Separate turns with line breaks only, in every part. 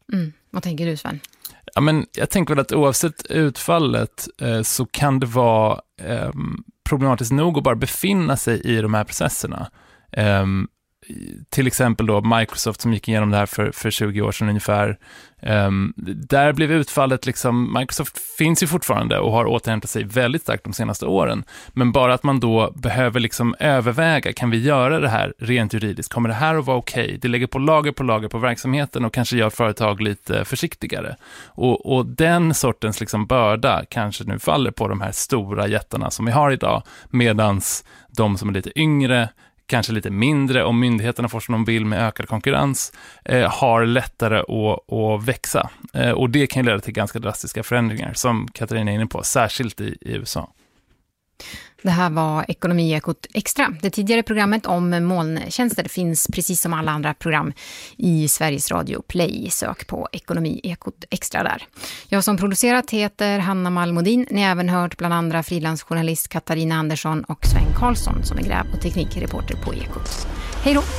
Vad tänker du, Sven?
Ja, men jag tänker väl att oavsett utfallet så kan det vara problematiskt nog att bara befinna sig i de här processerna. Till exempel då Microsoft som gick igenom det här för 20 år sedan ungefär. Där blev utfallet liksom, Microsoft finns ju fortfarande och har återhämtat sig väldigt starkt de senaste åren. Men bara att man då behöver liksom överväga, kan vi göra det här rent juridiskt? Kommer det här att vara okej? Det lägger på lager på verksamheten och kanske gör företag lite försiktigare. Och den sortens liksom börda kanske nu faller på de här stora jättarna som vi har idag, medans de som är lite yngre, kanske lite mindre, och myndigheterna får som de vill med ökad konkurrens, har lättare att växa. Och det kan leda till ganska drastiska förändringar, som Katarina är inne på, särskilt i USA.
Det här var Ekonomiekot Extra. Det tidigare programmet om molntjänster finns precis som alla andra program i Sveriges Radio Play. Sök på Ekonomiekot Extra där. Jag som producerat heter Hanna Malmodin. Ni har även hört bland andra frilansjournalist Katarina Andersson och Sven Karlsson som är gräv- och teknikreporter på Ekot. Hej då!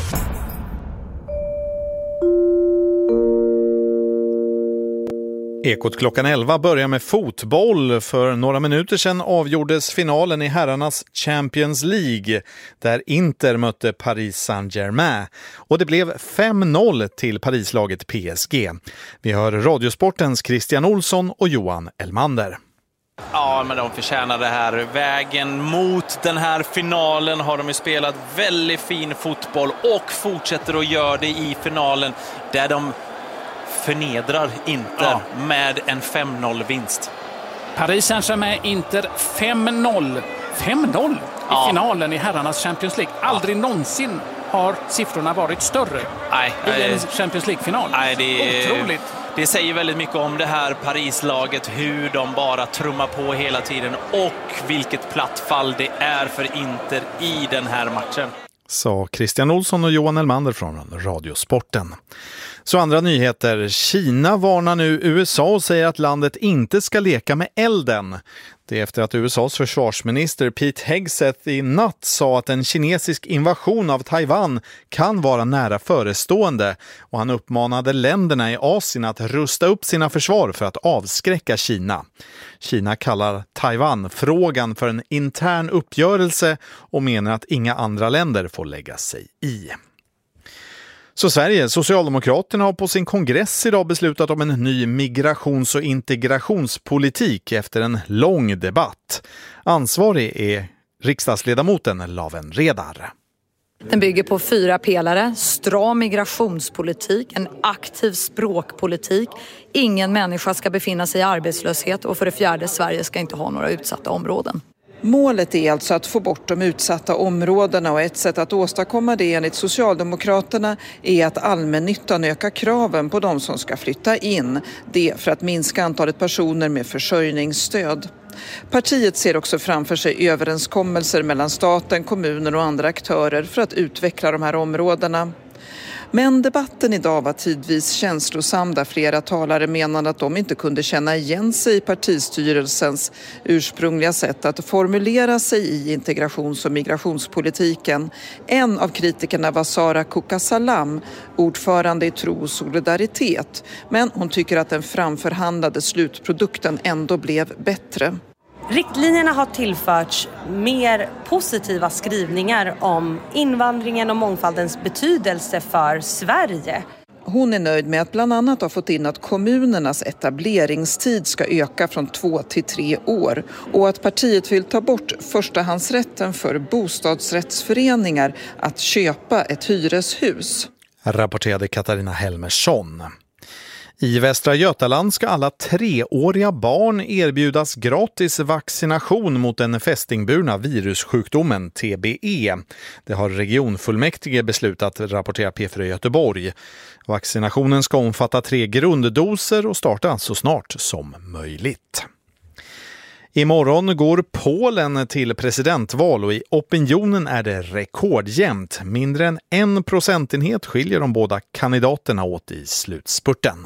Ekot klockan 11 börjar med fotboll. För några minuter sedan avgjordes finalen i herrarnas Champions League där Inter mötte Paris Saint-Germain. Och det blev 5-0 till Parislaget PSG. Vi hör Radiosportens Christian Olsson och Johan Elmander.
Ja, men de förtjänar det här. Vägen mot den här finalen har de ju spelat väldigt fin fotboll och fortsätter att göra det i finalen där de förnedrar Inter med en 5-0-vinst.
Paris Saint-Germain Inter 5-0. 5-0 i finalen i herrarnas Champions League. Aldrig någonsin har siffrorna varit större i en Champions League-final. Otroligt.
Det säger väldigt mycket om det här Paris-laget, hur de bara trummar på hela tiden och vilket platt fall det är för Inter i den här matchen.
Sa Christian Olsson och Johan Elmander från Radiosporten. Så andra nyheter. Kina varnar nu USA och säger att landet inte ska leka med elden. Det är efter att USAs försvarsminister Pete Hegseth i natt sa att en kinesisk invasion av Taiwan kan vara nära förestående. Och han uppmanade länderna i Asien att rusta upp sina försvar för att avskräcka Kina. Kina kallar Taiwan-frågan för en intern uppgörelse och menar att inga andra länder får lägga sig i. Så Sverige, Socialdemokraterna har på sin kongress idag beslutat om en ny migrations- och integrationspolitik efter en lång debatt. Ansvarig är riksdagsledamoten Laven Redar.
Den bygger på 4 pelare: stram migrationspolitik, en aktiv språkpolitik, ingen människa ska befinna sig i arbetslöshet och för det 4, Sverige ska inte ha några utsatta områden.
Målet är alltså att få bort de utsatta områdena och ett sätt att åstadkomma det enligt Socialdemokraterna är att allmännyttan ökar kraven på de som ska flytta in. Det för att minska antalet personer med försörjningsstöd. Partiet ser också framför sig överenskommelser mellan staten, kommuner och andra aktörer för att utveckla de här områdena. Men debatten idag var tidvis känslosam där flera talare menade att de inte kunde känna igen sig i partistyrelsens ursprungliga sätt att formulera sig i integrations- och migrationspolitiken. En av kritikerna var Sara Kukasalam, ordförande i Tro och solidaritet. Men hon tycker att den framförhandlade slutprodukten ändå blev bättre.
Riktlinjerna har tillförts mer positiva skrivningar om invandringen och mångfaldens betydelse för Sverige.
Hon är nöjd med att bland annat ha fått in att kommunernas etableringstid ska öka från 2 till 3 år och att partiet vill ta bort förstahandsrätten för bostadsrättsföreningar att köpa ett hyreshus.
Rapporterade Katarina Helmersson. I Västra Götaland ska alla 3-åriga barn erbjudas gratis vaccination mot den fästingburna virussjukdomen TBE. Det har regionfullmäktige beslutat, rapporterar P4 Göteborg. Vaccinationen ska omfatta 3 grunddoser och starta så snart som möjligt. Imorgon går Polen till presidentval och i opinionen är det rekordjämnt. Mindre än 1 procentenhet skiljer de båda kandidaterna åt i slutspurten.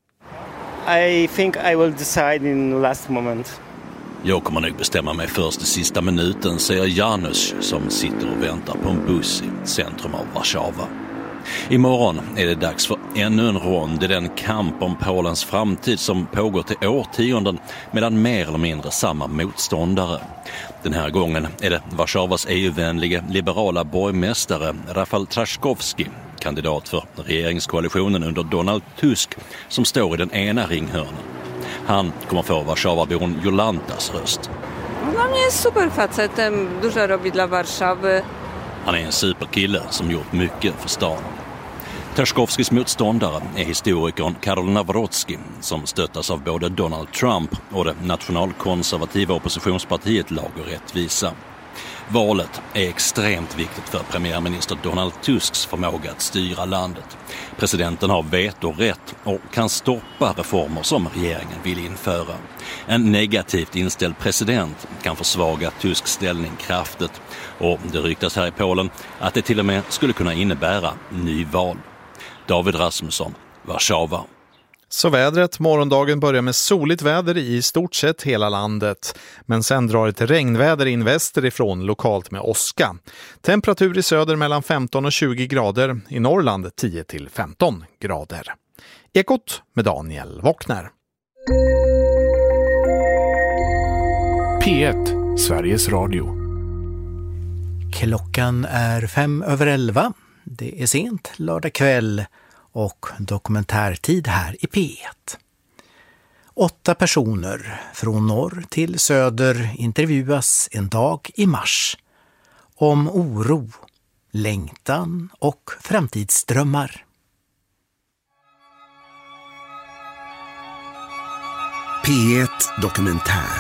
I think I will decide in last moment.
Jag kommer nog bestämma mig först i sista minuten, säger Janusz som sitter och väntar på en buss i centrum av Warszawa. Imorgon är det dags för ännu en rond i den kamp om Polens framtid som pågått i årtionden mellan mer eller mindre samma motståndare. Den här gången är det Warszawas EU-vänliga liberala borgmästare Rafał Trzaskowski, kandidat för regeringskoalitionen under Donald Tusk, som står i den ena ringhörnan. Han kommer få Warszawabon Jolantas röst.
Han är superfacet, dużo robi dla Warszawy.
Han är en superkille som gjort mycket för stan. Trzaskowskis motståndare är historikern Karol Nawrocki, som stöttas av både Donald Trump och det nationalkonservativa oppositionspartiet Lag och rättvisa. Valet är extremt viktigt för premiärminister Donald Tusks förmåga att styra landet. Presidenten har vetorätt och kan stoppa reformer som regeringen vill införa. En negativt inställd president kan försvaga Tusks ställning kraftigt, och det ryktas här i Polen att det till och med skulle kunna innebära nyval. David Rasmusson, Warszawa.
Så vädret, morgondagen börjar med soligt väder i stort sett hela landet. Men sen drar ett regnväder in västerifrån, lokalt med åska. Temperatur i söder mellan 15 och 20 grader, i Norrland 10 till 15 grader. Ekot med Daniel Wockner.
P1, Sveriges Radio.
Klockan är 5:05. Det är sent lördag kväll och dokumentärtid här i P1. 8 personer från norr till söder intervjuas en dag i mars om oro, längtan och framtidsdrömmar.
P1 Dokumentär.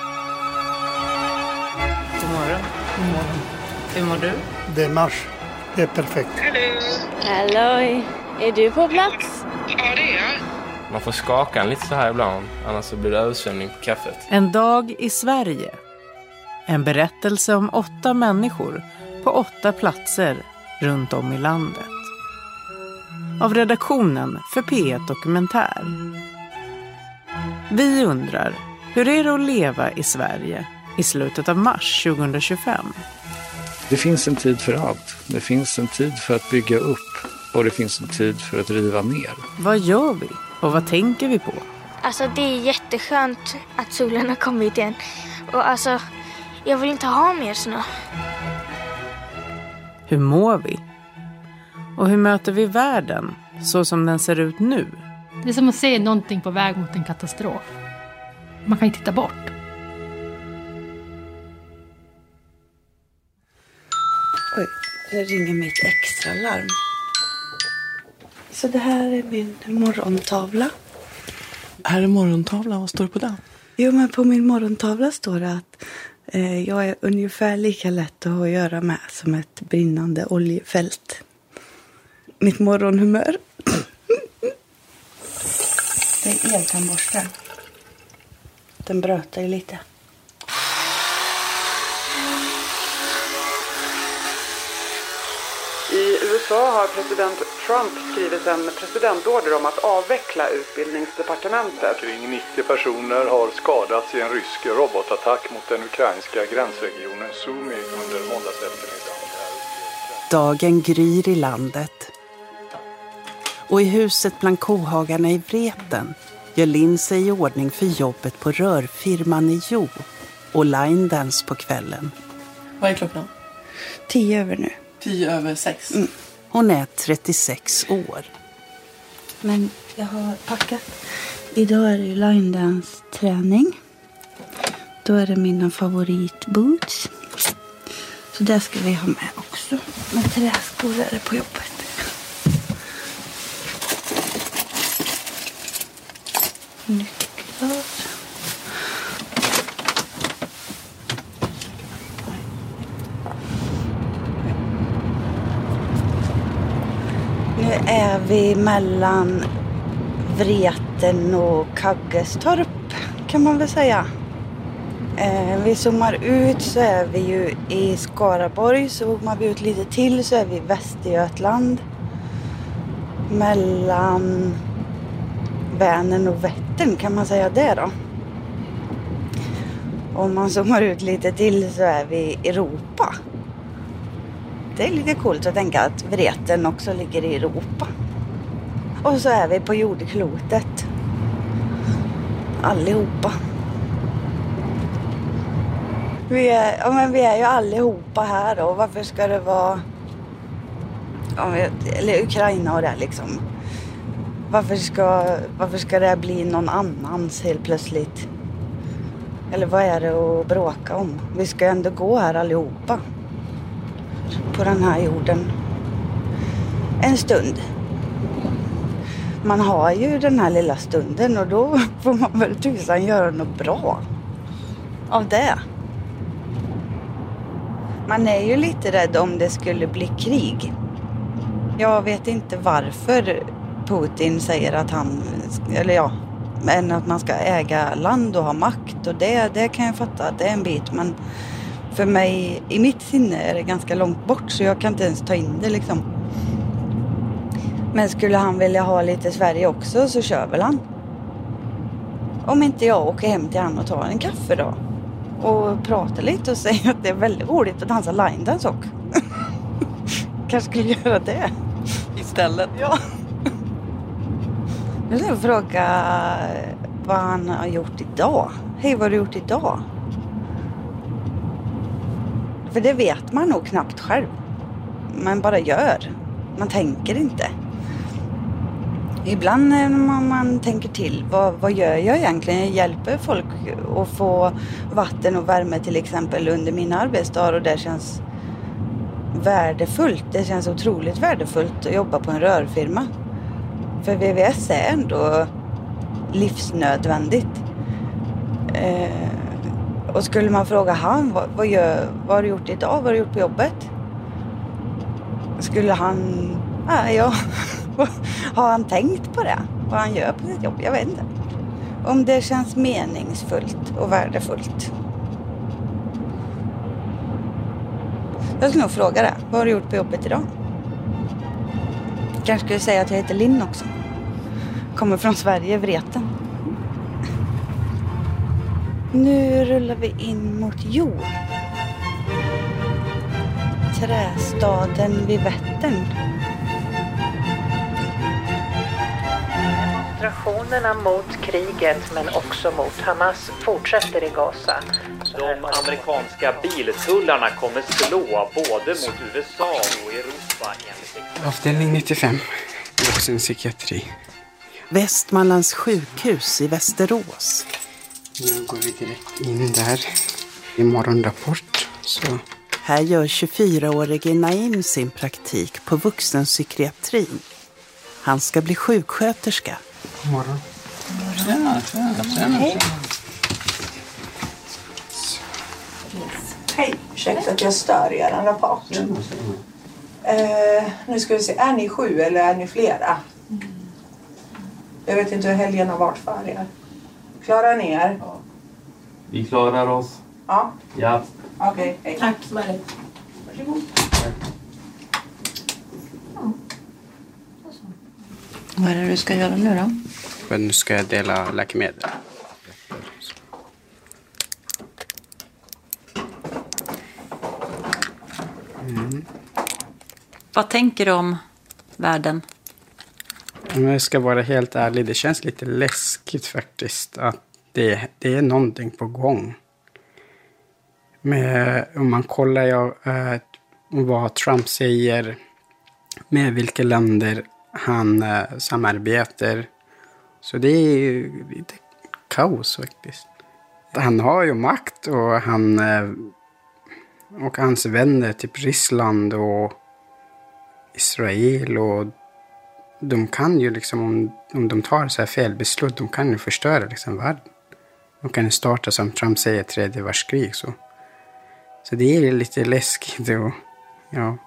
God morgon. God morgon. Hur mår du?
Det är mars. Det är perfekt.
Hallå, är du på plats?
Ja, det är jag. Man får skaka en lite så här ibland, annars så blir det översvämning på kaffet.
En dag i Sverige. En berättelse om 8 människor på 8 platser runt om i landet. Av redaktionen för P1 Dokumentär. Vi undrar, hur är det att leva i Sverige i slutet av mars 2025?
Det finns en tid för allt. Det finns en tid för att bygga upp och det finns en tid för att riva ner.
Vad gör vi och vad tänker vi på?
Alltså det är jätteskönt att solen har kommit igen. Och alltså, jag vill inte ha mer snö.
Hur mår vi? Och hur möter vi världen så som den ser ut nu?
Det är som att se någonting på väg mot en katastrof. Man kan inte titta bort.
Oj, det ringer mitt extra larm. Så det här är min morgontavla.
Här är morgontavlan, vad står det på den?
Jo, men på min morgontavla står det att jag är ungefär lika lätt att göra med som ett brinnande oljefält. Mitt morgonhumör. Det är eltandborsten. Den brötar ju lite.
I USA har president Trump skrivit en presidentorder om att avveckla utbildningsdepartementet.
Kring 90 personer har skadats i en rysk robotattack mot den ukrainska gränsregionen Sumy under måndagseftermiddagen.
Dagen gryr i landet. Och i huset bland kohagarna i Vreten gör Linn sig i ordning för jobbet på rörfirman i Jo och line dance på kvällen.
Vad är klockan?
10 över nu.
6:10.
Mm. Hon är 36 år. Men jag har packat. Idag är det ju line dance träning. Då är det mina favoritboots. Så det ska vi ha med också. Med träskor är det på jobbet. Nycklar. Nu är vi mellan Vreten och Kaggestorp kan man väl säga. Vi zoomar ut så är vi ju i Skaraborg, så zoomar vi ut lite till så är vi i Västergötland. Mellan Vänern och Vättern kan man säga det då. Om man zoomar ut lite till så är vi i Europa. Det är lite coolt att tänka att Vreten också ligger i Europa. Och så är vi på jordklotet. Allihopa. Vi är ju allihopa här då. Varför ska det vara... Eller Ukraina och det liksom. Varför ska det bli någon annans helt plötsligt? Eller vad är det att bråka om? Vi ska ändå gå här allihopa. På den här jorden. En stund. Man har ju den här lilla stunden och då får man väl tusan göra något bra av det. Man är ju lite rädd om det skulle bli krig. Jag vet inte varför Putin säger att men att man ska äga land och ha makt. Och det kan jag fatta, det är en bit. Men för mig, i mitt sinne är det ganska långt bort så jag kan inte ens ta in det liksom. Men skulle han vilja ha lite Sverige också så kör väl han. Om inte jag åker hem till han och tar en kaffe då. Och pratar lite och säger att det är väldigt roligt att dansa line dance också. Kanske skulle göra det.
Istället?
Ja. Nu ska jag fråga vad han har gjort idag. Hej, vad har du gjort idag? För det vet man nog knappt själv. Man bara gör. Man tänker inte. Ibland när man tänker till, vad gör jag egentligen? Jag hjälper folk att få vatten och värme till exempel under mina arbetsdagar och det känns värdefullt. Det känns otroligt värdefullt att jobba på en rörfirma. För VVS är ändå livsnödvändigt. Och skulle man fråga han, vad har du gjort idag? Vad har du gjort på jobbet? Skulle han... har han tänkt på det? Vad han gör på sitt jobb? Jag vet inte. Om det känns meningsfullt och värdefullt. Jag skulle nog fråga det. Vad har du gjort på jobbet idag? Kanske skulle säga att jag heter Linn också. Kommer från Sverige, Vreten. Nu rullar vi in mot jord. Trästaden vid Vättern.
Demonstrationerna mot kriget men också mot Hamas fortsätter i Gaza.
De amerikanska biltullarna kommer slå både mot USA och Europa.
Avdelning 95, vuxenpsykiatri.
Västmanlands sjukhus i Västerås.
Nu går vi direkt in där i morgonrapport. Så.
Här gör 24-årige Naim sin praktik på vuxenpsykiatrin. Han ska bli sjuksköterska.
God morgon. Tjena.
Hej, ursäkta att jag stör er rapport. Nu ska vi se, är ni 7 eller är ni flera? Jag vet inte hur helgen har varit för er. Klarar ni er?
Ja. Vi klarar oss.
Ja?
Ja.
Okej, hej. Tack, Marie. Varsågod.
Vad är det du ska göra nu då?
Nu ska jag dela läkemedel.
Vad tänker du om världen?
Om jag ska vara helt ärlig, det känns lite läskigt faktiskt att det är någonting på gång. Men om man kollar vad Trump säger med vilka länder han samarbetar, så det är ju lite kaos faktiskt. Han har ju makt och hans vänner, typ Ryssland och Israel, och de kan ju liksom, om de tar så här fel beslut, de kan ju förstöra liksom världen. De kan ju starta, som Trump säger, 3:e världskrig. Så det är lite läskigt och ja.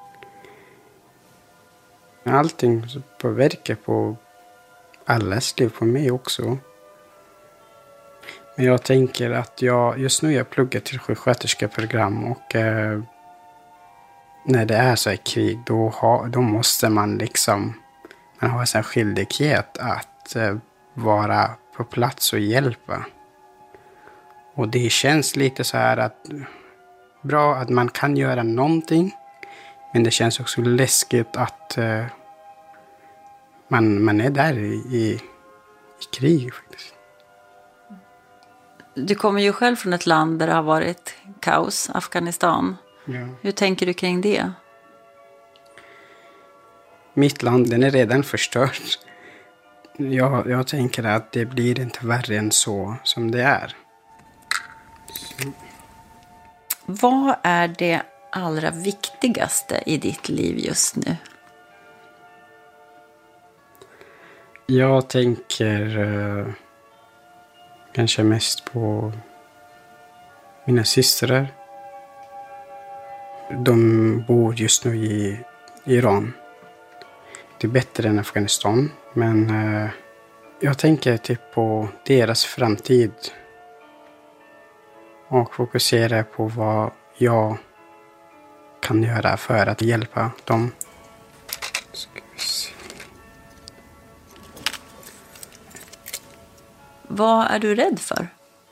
Men allting påverkar på allas liv, på mig också. Men jag tänker att just nu jag pluggar till sjuksköterskeprogram, och när det är så här krig, då måste man liksom, man har en skyldighet att vara på plats och hjälpa. Och det känns lite så här att bra att man kan göra någonting Men det känns också läskigt att man är där i krig faktiskt.
Du kommer ju själv från ett land där det har varit kaos, Afghanistan.
Ja.
Hur tänker du kring det?
Mitt land, den är redan förstört. Jag tänker att det blir inte värre än så som det är. Så.
Vad är det allra viktigaste i ditt liv just nu?
Jag tänker kanske mest på mina systrar. De bor just nu i Iran. Det är bättre än Afghanistan, men jag tänker typ på deras framtid och fokuserar på vad jag kan göra för att hjälpa dem.
Vad är du rädd för?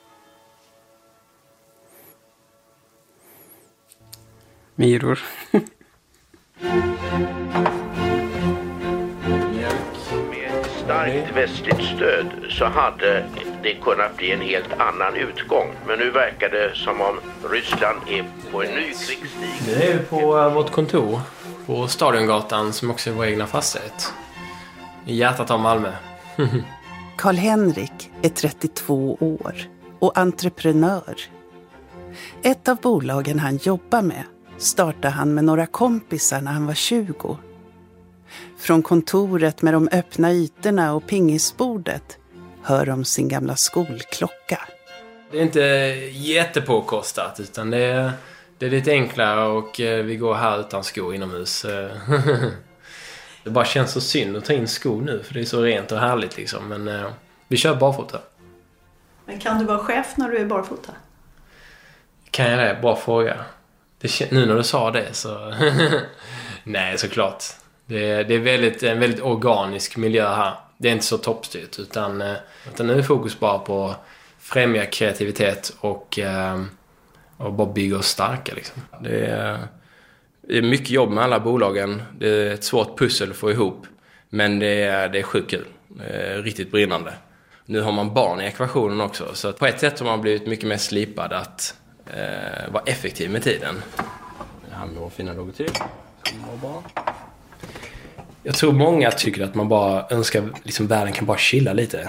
Myror.
Med starkt västligt stöd så hade det kunnat bli en helt annan utgång. Men nu verkar det som om Ryssland är på en ny krigsstig.
Nu är vi på vårt kontor på Stadiongatan som också är vår egna fastighet. I hjärtat av Malmö.
Karl-Henrik är 32 år och entreprenör. Ett av bolagen han jobbar med startade han med några kompisar när han var 20. Från kontoret med de öppna ytorna och pingisbordet hör de sin gamla skolklocka.
Det är inte jättepåkostat utan det är lite enklare och vi går här utan skor inomhus. Det bara känns så synd att ta in skor nu för det är så rent och härligt liksom. Men vi kör barfota.
Men kan du vara chef när du är barfota?
Kan jag det? Bra fråga. Nu när du sa det så... Nej, såklart. Det är en väldigt organisk miljö här. Det är inte så toppstyrt utan nu är fokus bara på främja kreativitet och bara bygga oss starka liksom. Det är mycket jobb med alla bolagen. Det är ett svårt pussel att få ihop. Men det är sjukt kul. Riktigt brinnande. Nu har man barn i ekvationen också. Så på ett sätt har man blivit mycket mer slipad att vara effektiv med tiden. Det här med vår fina logotyp. Jag tror många tycker att man bara önskar liksom världen kan bara chilla lite.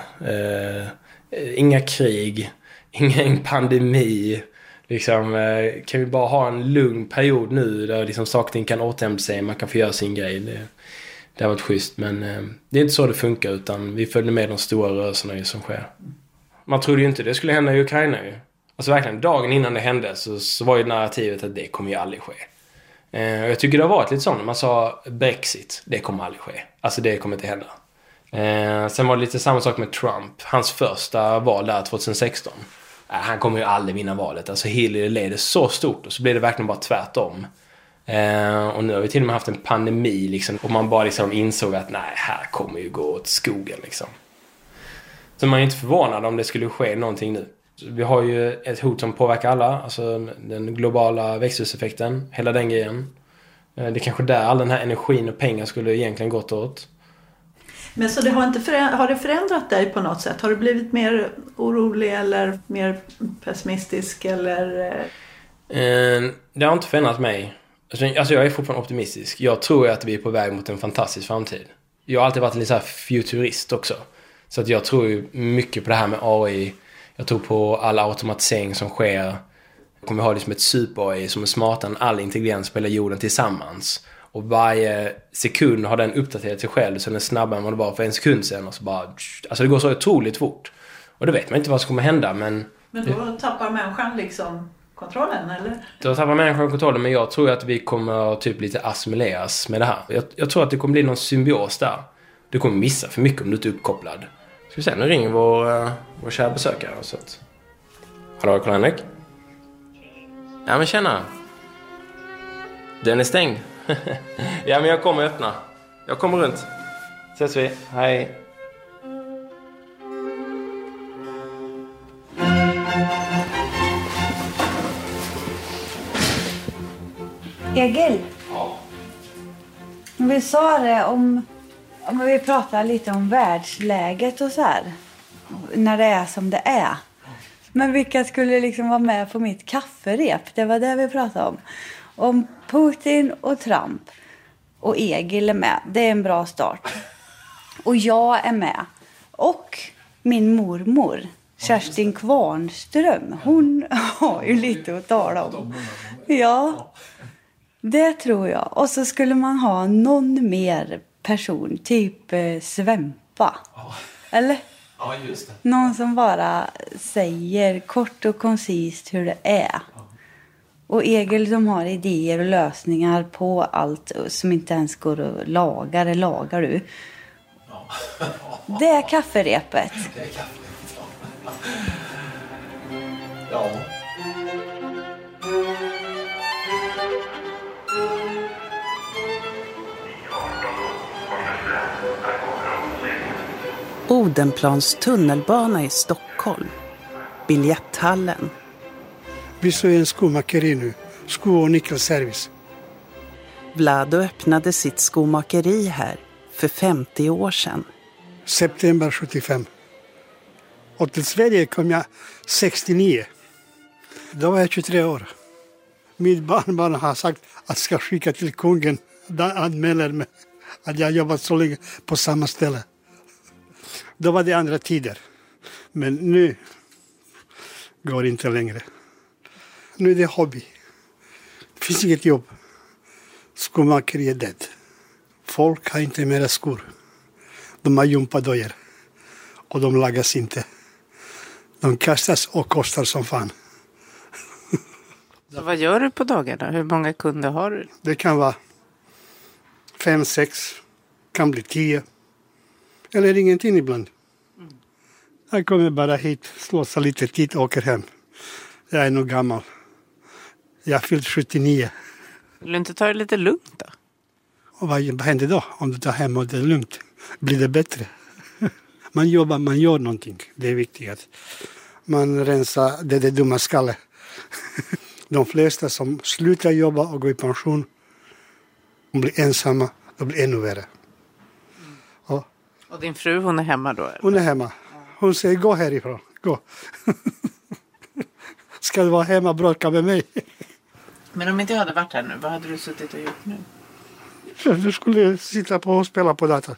Inga krig, ingen pandemi. Liksom, kan vi bara ha en lugn period nu där liksom saker och ting kan återhämta sig, man kan få göra sin grej. Det har varit schysst, men det är inte så det funkar utan vi följer med de stora rörelserna som sker. Man trodde ju inte det skulle hända i Ukraina ju. Alltså verkligen, dagen innan det hände så var ju narrativet att det kommer ju aldrig ske. Och jag tycker det har varit lite sånt när man sa Brexit, det kommer aldrig ske. Alltså det kommer inte hända. Sen var det lite samma sak med Trump. Hans första val där 2016. Han kommer ju aldrig vinna valet. Alltså Hillary leder så stort och så blir det verkligen bara tvärtom. Och nu har vi till och med haft en pandemi liksom, och man bara liksom insåg att nej, här kommer ju gå åt skogen liksom. Så man är inte förvånad om det skulle ske någonting nu. Vi har ju ett hot som påverkar alla, alltså den globala växthuseffekten, hela den grejen. Det är kanske där all den här energin och pengar skulle egentligen gått åt.
Men så det har det förändrat dig på något sätt? Har du blivit mer orolig eller mer pessimistisk eller?
Det har inte förändrat mig. Alltså jag är fortfarande optimistisk. Jag tror att vi är på väg mot en fantastisk framtid. Jag har alltid varit lite så här futurist också. Så att jag tror ju mycket på det här med AI. Jag tror på all automatisering som sker. Jag kommer ha det som ett super-AI som är smartare än all intelligens på hela jorden tillsammans. Och varje sekund har den uppdaterat sig själv så den är snabbare än vad det var för en sekund sedan. Och så bara, alltså det går så otroligt fort. Och då vet man inte vad som kommer hända. Men
då tappar människan liksom kontrollen, eller?
Då tappar människan kontrollen, men jag tror att vi kommer typ lite assimileras med det här. Jag tror att det kommer bli någon symbios där. Du kommer missa för mycket om du inte är uppkopplad. Ska vi se, nu ringer vår kära besökare. Så att... Hallå, Karl-Henrik? Ja, men tjena. Den är stängd. Ja, men jag kommer öppna. Jag kommer runt. Ses vi. Hej.
Egil, Vi sa det om vi pratar lite om världsläget och så här. När det är som det är. Men vilka skulle liksom vara med på mitt kafferep? Det var det vi pratade om. Om Putin och Trump och Egil är med. Det är en bra start. Och jag är med. Och min mormor, Kerstin Kvarnström. Hon har ju lite att tala om. Ja, det tror jag. Och så skulle man ha någon mer person. Typ Svempa. Eller?
Ja, just det.
Någon som bara säger kort och koncist hur det är. Och Egil som har idéer och lösningar på allt som inte ens går att laga. Det lagar du. Det är kafferepet.
Det är kafferepet, ja.
Odenplans tunnelbana i Stockholm. Biljetthallen.
Vi står i en skomakeri nu. Sko- och nyckelservice.
Vlado öppnade sitt skomakeri här för 50 år sedan.
September 75. Och till Sverige kom jag 69. Då var jag 23 år. Mitt barnbarn har sagt att jag ska skicka till kungen. Där anmäler mig att jag jobbat så länge på samma ställe. Då var det andra tider. Men nu går det inte längre. Nu är det hobby. Det finns inget jobb. Skomakeri är död. Folk har inte mera skor. De har gympadojor. Och de lagas inte. De kastas och kostar som fan.
Så vad gör du på dagarna? Hur många kunder har du?
Det kan vara 5, 6. Kan bli 10. Eller ingenting ibland. Jag kommer bara hit, slåsa lite tid och åker hem. Jag är nog gammal. Jag har fyllt 79.
Vill du inte ta det lite lugnt då?
Och vad händer då om du tar hem och det är lugnt? Blir det bättre? Man jobbar, man gör någonting. Det är viktigt. Man rensar det dumma skalle. De flesta som slutar jobba och går i pension, de blir ensamma, då blir det ännu värre.
Och din fru, hon är hemma då? Eller?
Hon är hemma. Hon säger, gå härifrån, gå. Ska du vara hemma och bråka med mig?
Men om inte jag hade varit här nu, vad hade du suttit och gjort nu?
Du skulle sitta på och spela på datorn.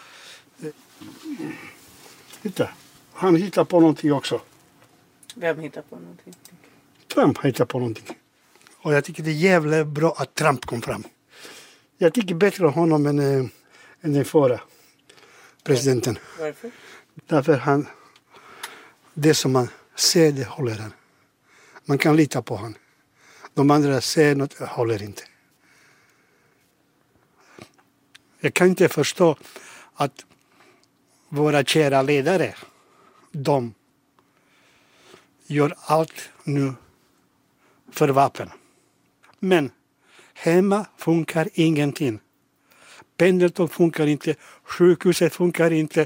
Titta, han hittar på någonting också.
Vem hittar på någonting?
Trump hittar på någonting. Och jag tycker det är jävligt bra att Trump kom fram. Jag tycker bättre om honom än den förra presidenten.
Varför?
Därför det som man ser, det håller han. Man kan lita på han. De andra ser något, håller inte. Jag kan inte förstå att våra kära ledare, de gör allt nu för vapen. Men hemma funkar ingenting. Pendeltåg funkar inte, sjukhuset funkar inte,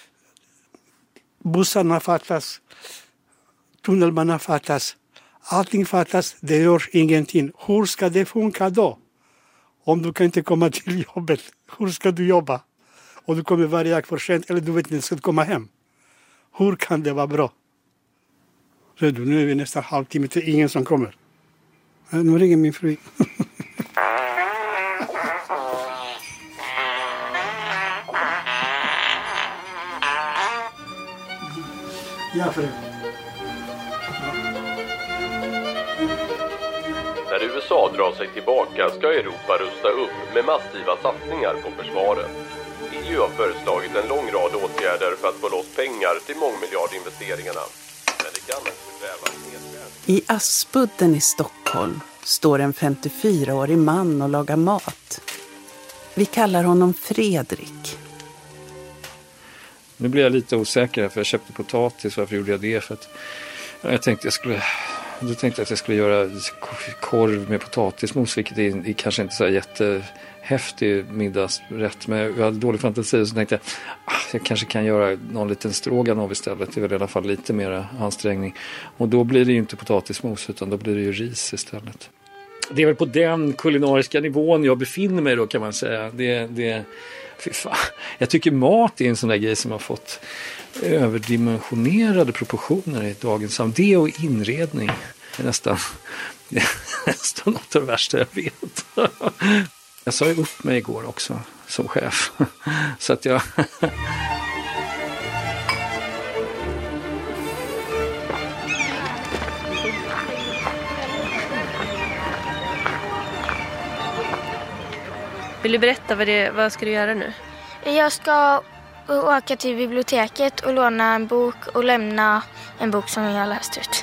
bussarna fattas, tunnelbanan fattas, allting fattas, det görs ingenting. Hur ska det funka då? Om du kan inte komma till jobbet, hur ska du jobba? Och du kommer varje dag för sent, eller du vet inte, ska du komma hem? Hur kan det vara bra? Nu är vi nästan halvtimme till ingen som kommer. Nu ringer min fru. Ja, fru.
När USA drar sig tillbaka ska Europa rusta upp med massiva satsningar på försvaret. EU har föreslagit en lång rad åtgärder för att få loss pengar till mångmiljardinvesteringarna. Men det kan också krävas nedskärning.
I Aspudden i Stockholm står en 54-årig man och lagar mat. Vi kallar honom Fredrik.
Nu blir jag lite osäker för jag köpte potatis. Varför gjorde jag det? För att jag tänkte att jag skulle göra korv med potatismos, vilket är kanske inte så jättehäftig middagsrätt. Men jag hade dålig fantasi, så tänkte jag kanske kan göra någon liten stroganoff istället. Det är väl i alla fall lite mer ansträngning. Och då blir det ju inte potatismos, utan då blir det ju ris istället. det är väl på den kulinariska nivån jag befinner mig då, kan man säga. Fy fan. Jag tycker mat är en sån där grej som har fått överdimensionerade proportioner i dagens samhälle. Det och inredning är nästan något av det värsta jag vet. Jag sa ju upp mig igår också som chef. Så att jag...
Vill du berätta vad ska du göra nu?
Jag ska åka till biblioteket och låna en bok och lämna en bok som jag har läst ut.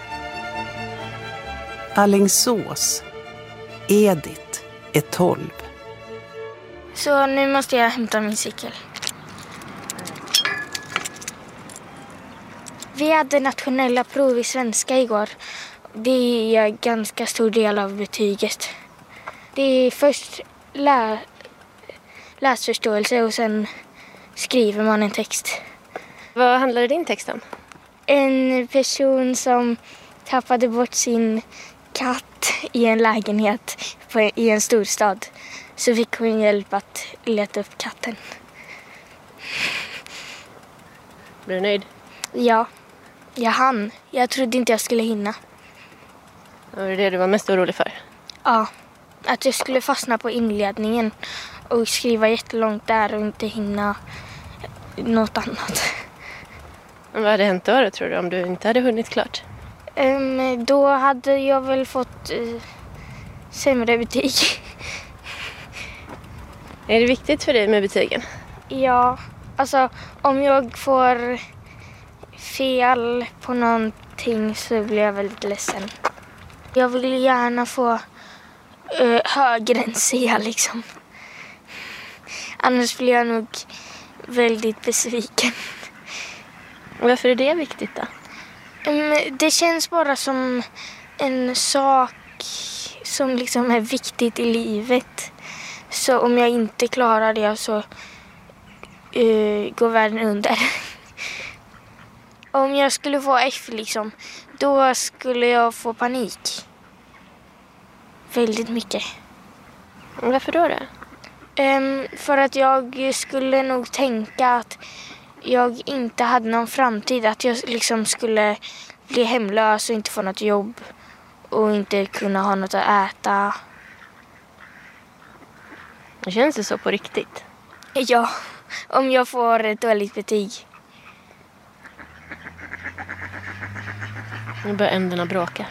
Alingsås. Edith är 12.
Så nu måste jag hämta min cykel. Vi hade nationella prov i svenska igår. Det är en ganska stor del av betyget. Det är först läsförståelse och sen skriver man en text.
Vad handlar din text om?
En person som tappade bort sin katt i en lägenhet i en storstad. Så fick hon hjälp att leta upp katten.
Blir du nöjd?
Ja, jag hann. Jag trodde inte jag skulle hinna.
Var det du var mest orolig för?
Ja, att jag skulle fastna på inledningen och skriva jättelångt där och inte hinna något annat.
Vad hade hänt då tror du om du inte hade hunnit klart?
Då hade jag väl fått sämre betyg.
Är det viktigt för dig med betygen?
Ja, alltså om jag får fel på någonting så blir jag väldigt ledsen. Jag vill gärna få högre än C liksom. Annars blir jag nog väldigt besviken.
Varför är det viktigt då?
Det känns bara som en sak som liksom är viktigt i livet. Så om jag inte klarar det så går världen under. Om jag skulle få F liksom, då skulle jag få panik. Väldigt mycket.
Varför då?
För att jag skulle nog tänka att jag inte hade någon framtid. Att jag liksom skulle bli hemlös och inte få något jobb. Och inte kunna ha något att äta.
Känns det så på riktigt?
Ja, om jag får ett dåligt betyg.
Nu börjar änderna bråka.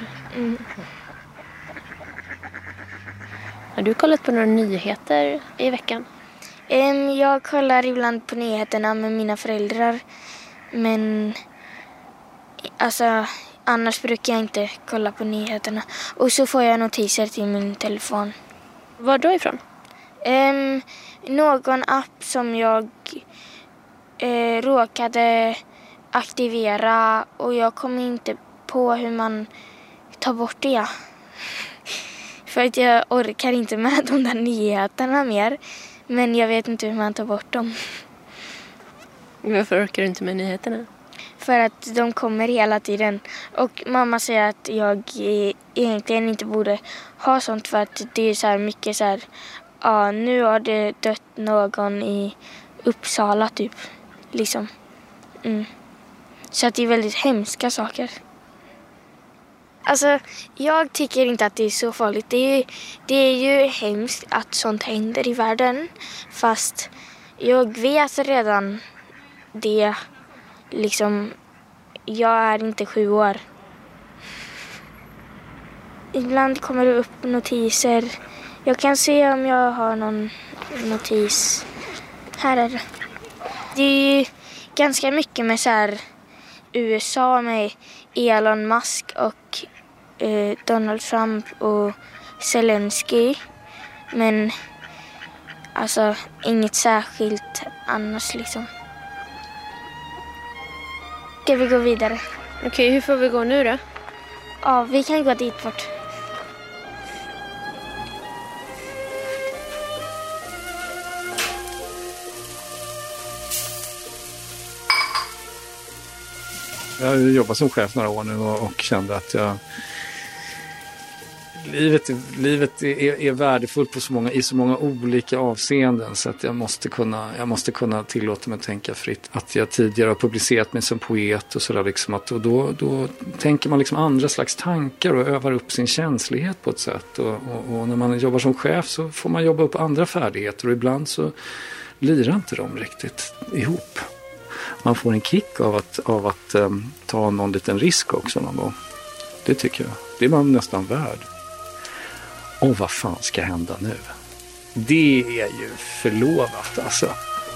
Har du kollat på några nyheter i veckan?
Jag kollar ibland på nyheterna med mina föräldrar. Men alltså, annars brukar jag inte kolla på nyheterna. Och så får jag notiser till min telefon.
Var då ifrån?
Någon app som jag råkade aktivera. Och jag kom inte på hur man tar bort det. För att jag orkar inte med de där nyheterna mer. Men jag vet inte hur man tar bort dem.
Varför orkar du inte med nyheterna?
För att de kommer hela tiden. Och mamma säger att jag egentligen inte borde ha sånt. För att det är så här mycket så här. Ja, nu har det dött någon i Uppsala typ. Liksom. Så att det är väldigt hemska saker. Alltså, jag tycker inte att det är så farligt. Det är ju hemskt att sånt händer i världen. Fast jag vet redan det. Liksom, jag är inte 7 år. Ibland kommer det upp notiser. Jag kan se om jag har någon notis. Här är det. Det är ju ganska mycket med så här USA med Elon Musk och Donald Trump och Zelensky. Men alltså inget särskilt annars liksom. Ska vi gå vidare?
Okej, hur får vi gå nu då?
Ja, vi kan gå dit bort.
Jag har jobbat som chef några år nu och kände att livet är värdefullt i så många olika avseenden, så att jag måste kunna tillåta mig att tänka fritt. Att jag tidigare har publicerat mig som poet och sådär liksom, och då tänker man liksom andra slags tankar och övar upp sin känslighet på ett sätt. Och när man jobbar som chef så får man jobba upp andra färdigheter, och ibland så lirar inte de riktigt ihop. Man får en kick av att ta någon liten risk också någon gång. Det tycker jag. Det är man nästan värd. Och vad fan ska hända nu? Det är ju förlovat alltså.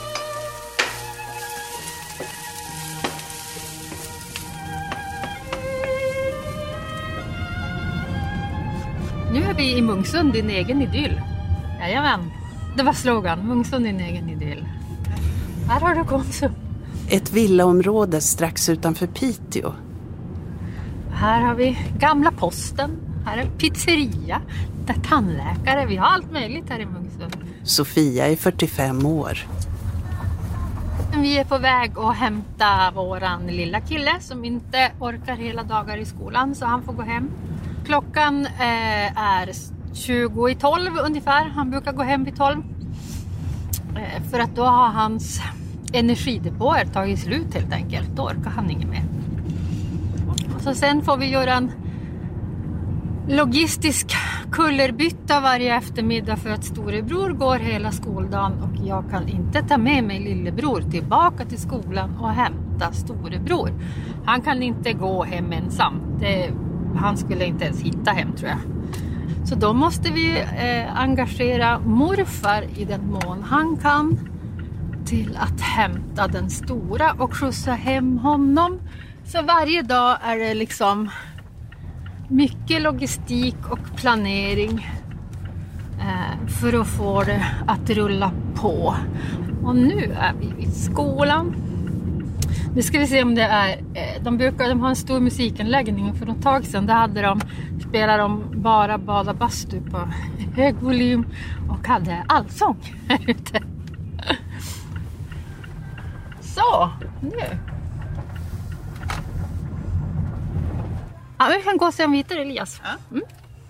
Nu är vi i Munksund, din egen idyll. Jajamän, det var slogan. Munksund, din egen idyll. Här har du Konsum.
Ett villaområde strax utanför Piteå.
Här har vi gamla posten. Här är pizzeria. Där tandläkare. Vi har allt möjligt här i Munksund.
Sofia är 45 år.
Vi är på väg att hämta våran lilla kille som inte orkar hela dagar i skolan, så han får gå hem. Klockan är 20:12 ungefär. Han brukar gå hem vid 12. För att då har hans energidepåer tagit slut helt enkelt. Då orkar han inget mer. Så sen får vi göra en logistisk kullerbytta varje eftermiddag för att storebror går hela skoldagen och jag kan inte ta med mig lillebror tillbaka till skolan och hämta storebror. Han kan inte gå hem ensam. Han skulle inte ens hitta hem, tror jag. Så då måste vi engagera morfar i den mån han kan till att hämta den stora och skjutsa hem honom. Så varje dag är det liksom mycket logistik och planering för att få det att rulla på. Och nu är vi vid skolan. Nu ska vi se om det är... De har en stor musikanläggning, och för ett tag sedan spelade de bara bada bastu på hög volym och hade allsång här ute. Så, nu. Ja, vi kan gå och se om vi hittar Elias. Mm.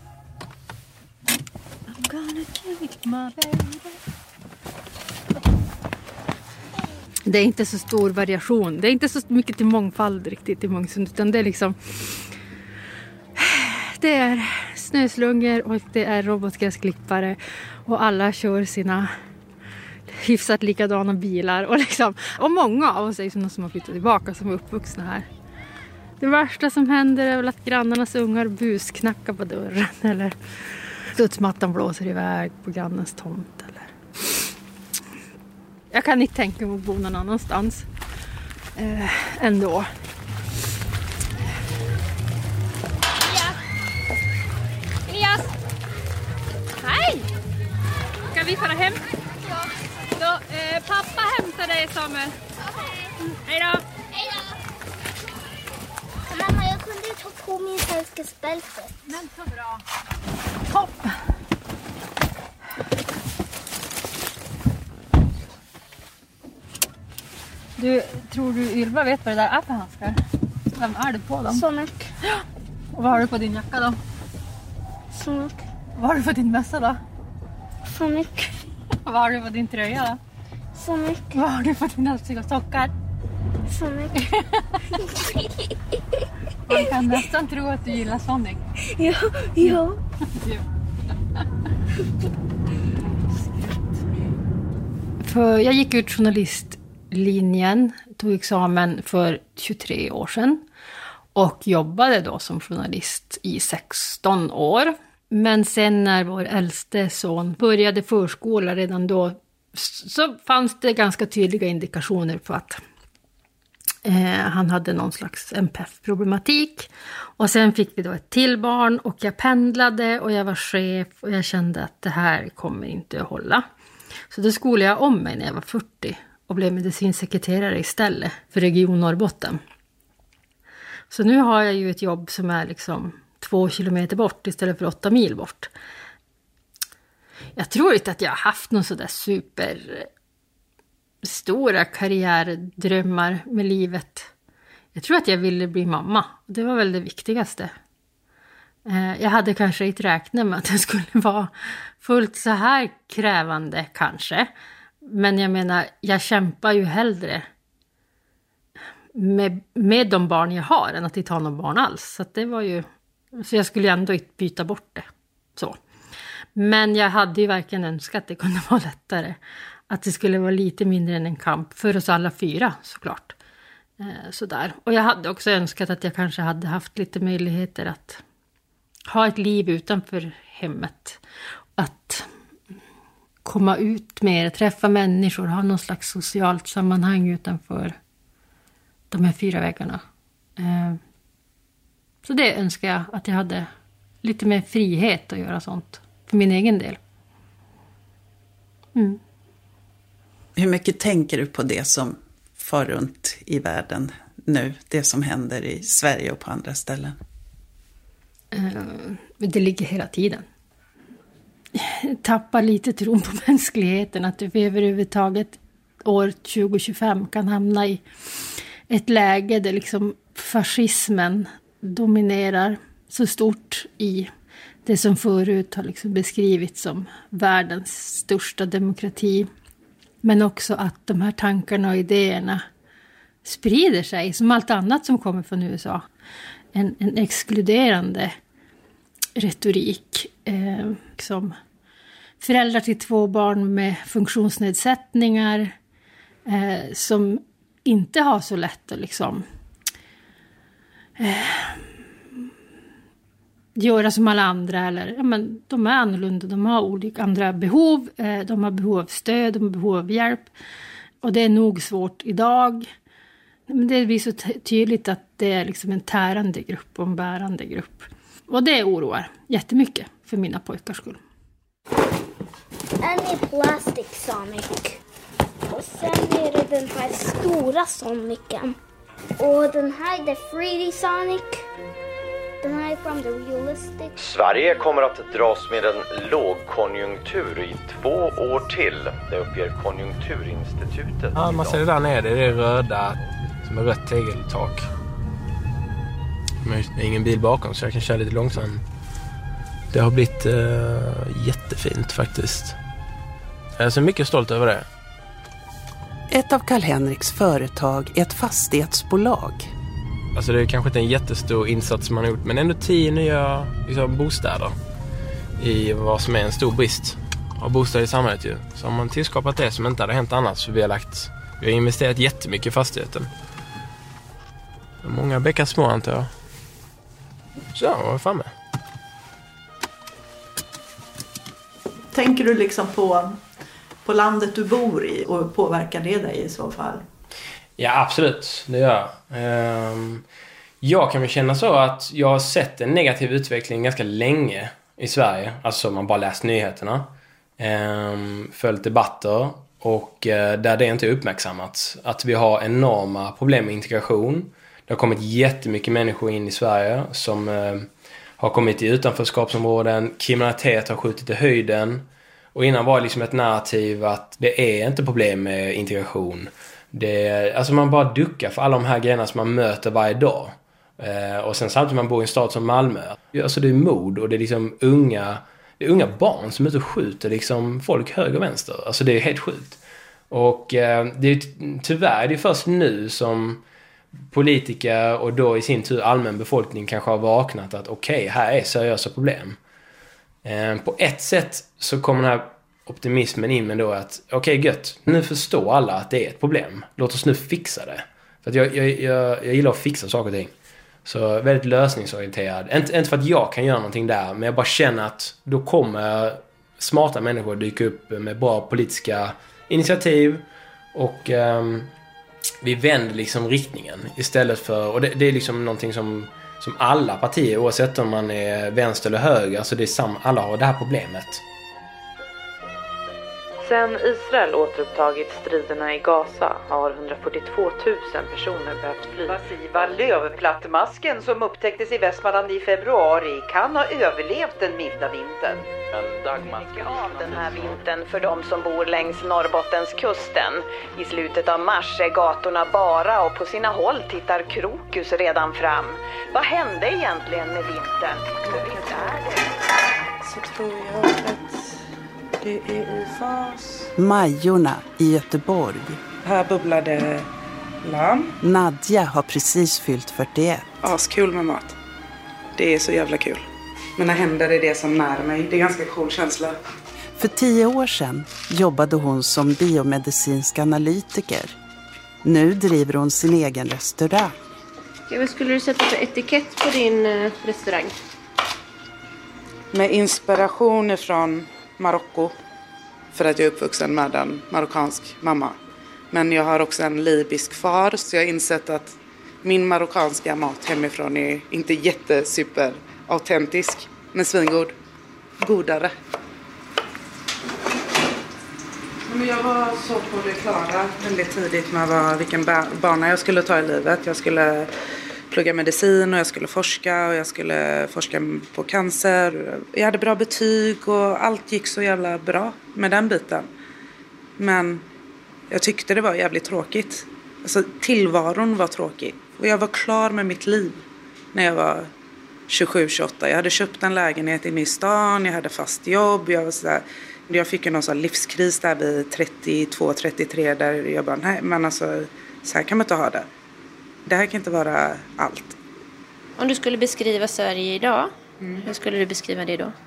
I'm gonna kill my baby. Det är inte så stor variation. Det är inte så mycket till mångfald riktigt i Munksund, utan det är liksom... Det är snöslungor och det är robotgräsklippare och alla kör sina hyfsat likadana bilar och många av oss är sådana som har flyttat tillbaka, som är uppvuxna här. Det värsta som händer är väl att grannarnas ungar busknackar på dörren eller studsmattan blåser iväg på grannens tomt. Eller... Jag kan inte tänka mig att bo någon annanstans ändå. Elias! Hej! Ska vi fara hem? Ja. Då, pappa hämtar dig, Samuel. Hej då! Hej då!
Mamma, jag kunde ta på min sällskapsbälte.
Men så bra. Topp! Tror du Ylva vet vad det där är för handskar? Vem är du på dem?
Sonic.
Och vad har du på din jacka då?
Sonic.
Vad har du på din mössa då?
Sonic.
Och vad har du på din tröja då?
Sonic.
Vad har du på dina sockar?
Sonic.
Man kan nästan tro att du gillar Sonic.
Ja.
För jag gick ut journalistlinjen, tog examen för 23 år sedan och jobbade då som journalist i 16 år. Men sen när vår äldste son började förskola redan då, så fanns det ganska tydliga indikationer på att han hade någon slags NPF-problematik. Och sen fick vi då ett till barn och jag pendlade och jag var chef och jag kände att det här kommer inte att hålla. Så då skolade jag om mig när jag var 40 och blev medicinsekreterare istället för Region Norrbotten. Så nu har jag ju ett jobb som är liksom 2 kilometer bort istället för 8 mil bort. Jag tror inte att jag har haft någon sådär super stora karriärdrömmar med livet. Jag tror att jag ville bli mamma. Det var väl det viktigaste. Jag hade kanske inte räknat med att det skulle vara fullt så här krävande kanske. Men jag menar, jag kämpar ju hellre med de barn jag har än att inte ha någon barn alls. Så att det var ju, så jag skulle ändå inte byta bort det. Så. Men jag hade ju verkligen önskat att det kunde vara lättare. Att det skulle vara lite mindre än en kamp för oss alla 4 såklart. Sådär. Och jag hade också önskat att jag kanske hade haft lite möjligheter att ha ett liv utanför hemmet. Att komma ut mer, träffa människor, ha någon slags socialt sammanhang utanför de här 4 väggarna. Så det önskar jag att jag hade lite mer frihet att göra sånt för min egen del. Mm.
Hur mycket tänker du på det som far runt i världen nu? Det som händer i Sverige och på andra ställen?
Det ligger hela tiden. Jag tappar lite tron på mänskligheten. Att vi överhuvudtaget år 2025 kan hamna i ett läge där liksom fascismen dominerar så stort i det som förut har liksom beskrivits som världens största demokrati. Men också att de här tankarna och idéerna sprider sig som allt annat som kommer från USA. En exkluderande retorik. Som föräldrar till 2 barn med funktionsnedsättningar. Som inte har så lätt att liksom göra som alla andra. Eller, ja, men de är annorlunda, de har olika andra behov. De har behov av stöd, de har behov av hjälp. Och det är nog svårt idag. Men det blir så tydligt att det är liksom en tärande grupp och en bärande grupp. Och det oroar jättemycket för mina pojkars skull.
En är Plastic Sonic. Och sen är det den här stora Sonicen. Och den här är The 3D Sonic. Den här är from the realistic.
Sverige kommer att dras med en lågkonjunktur i 2 år till. Det uppger Konjunkturinstitutet.
Ja, man ser det där nere, det är röda som är rött tegeltak. Men det är ingen bil bakom så jag kan köra lite långsamt. Det har blivit jättefint faktiskt. Jag är så mycket stolt över det.
Ett av Karl-Henriks företag är ett fastighetsbolag.
Alltså det är kanske inte en jättestor insats man har gjort, men ändå 10 nya liksom, bostäder i vad som är en stor brist av bostäder i samhället ju. Så har man tillskapat det som inte hade hänt annars. Så vi har investerat jättemycket i fastigheten. Många bäckar små antar jag. Så, vad är framme?
Tänker du liksom på landet du bor i och påverkar det dig i så fall?
Ja, absolut. Det gör jag. Jag kan väl känna så att jag har sett en negativ utveckling ganska länge i Sverige. Alltså man bara läst nyheterna. Följt debatter. Och där det inte är uppmärksammat. Att vi har enorma problem med integration. Det har kommit jättemycket människor in i Sverige som har kommit i utanförskapsområden. Kriminalitet har skjutit i höjden. Och innan var det liksom ett narrativ att det är inte problem med integration. Alltså man bara duckar för alla de här grejerna som man möter varje dag. Och sen samtidigt man bor i en stad som Malmö. Alltså det är mod och det är liksom unga barn som är ute och skjuter liksom folk höger och vänster. Alltså det är helt sjukt. Och det är tyvärr det är först nu som politiker och då i sin tur allmän befolkning kanske har vaknat att okej, här är seriösa problem. På ett sätt så kommer den här optimismen in med då att okej, gött, nu förstår alla att det är ett problem. Låt oss nu fixa det. För att jag gillar att fixa saker och ting. Så väldigt lösningsorienterad. Inte för att jag kan göra någonting där, men jag bara känner att då kommer smarta människor dyka upp med bra politiska initiativ och vi vänder liksom riktningen istället för, och det är liksom någonting som alla partier, oavsett om man är vänster eller höger, alltså det är alla har det här problemet.
Sedan Israel återupptagit striderna i Gaza har 142 000 personer behövt fly.
Massiva lövplattmasken som upptäcktes i Västmanland i februari kan ha överlevt den milda vintern.
Mycket av den här vintern för de som bor längs Norrbottenskusten. I slutet av mars är gatorna bara och på sina håll tittar krokus redan fram. Vad hände egentligen med vintern? För visst är det?
Så tror jag att det är i fas.
Majorna i Göteborg.
Här bubblade lamm.
Nadja har precis fyllt 41.
Askul med mat. Det är så jävla kul. Mina händer är det som när mig. Det är en ganska cool känsla.
För 10 år sedan jobbade hon som biomedicinsk analytiker. Nu driver hon sin egen restaurang.
Vad skulle du sätta för etikett på din restaurang?
Med inspiration från Marocko. För att jag är uppvuxen med en marockansk mamma. Men jag har också en libysk far. Så jag har insett att min marockanska mat hemifrån är inte jättesuper autentisk. Men svingod. Godare. Men jag var så på det klara väldigt tidigt med vilken bana jag skulle ta i livet. Jag skulle plugga medicin och jag skulle forska. Och jag skulle forska på cancer. Jag hade bra betyg och allt gick så jävla bra med den biten. Men jag tyckte det var jävligt tråkigt. Alltså tillvaron var tråkig. Och jag var klar med mitt liv när jag var 27-28. Jag hade köpt en lägenhet inne i stan. Jag hade fast jobb. Jag fick en sån livskris där vid 32-33. Där jag bara, nej men alltså så här kan man inte ha det. Det här kan inte vara allt.
Om du skulle beskriva Sverige idag, hur skulle du beskriva det då?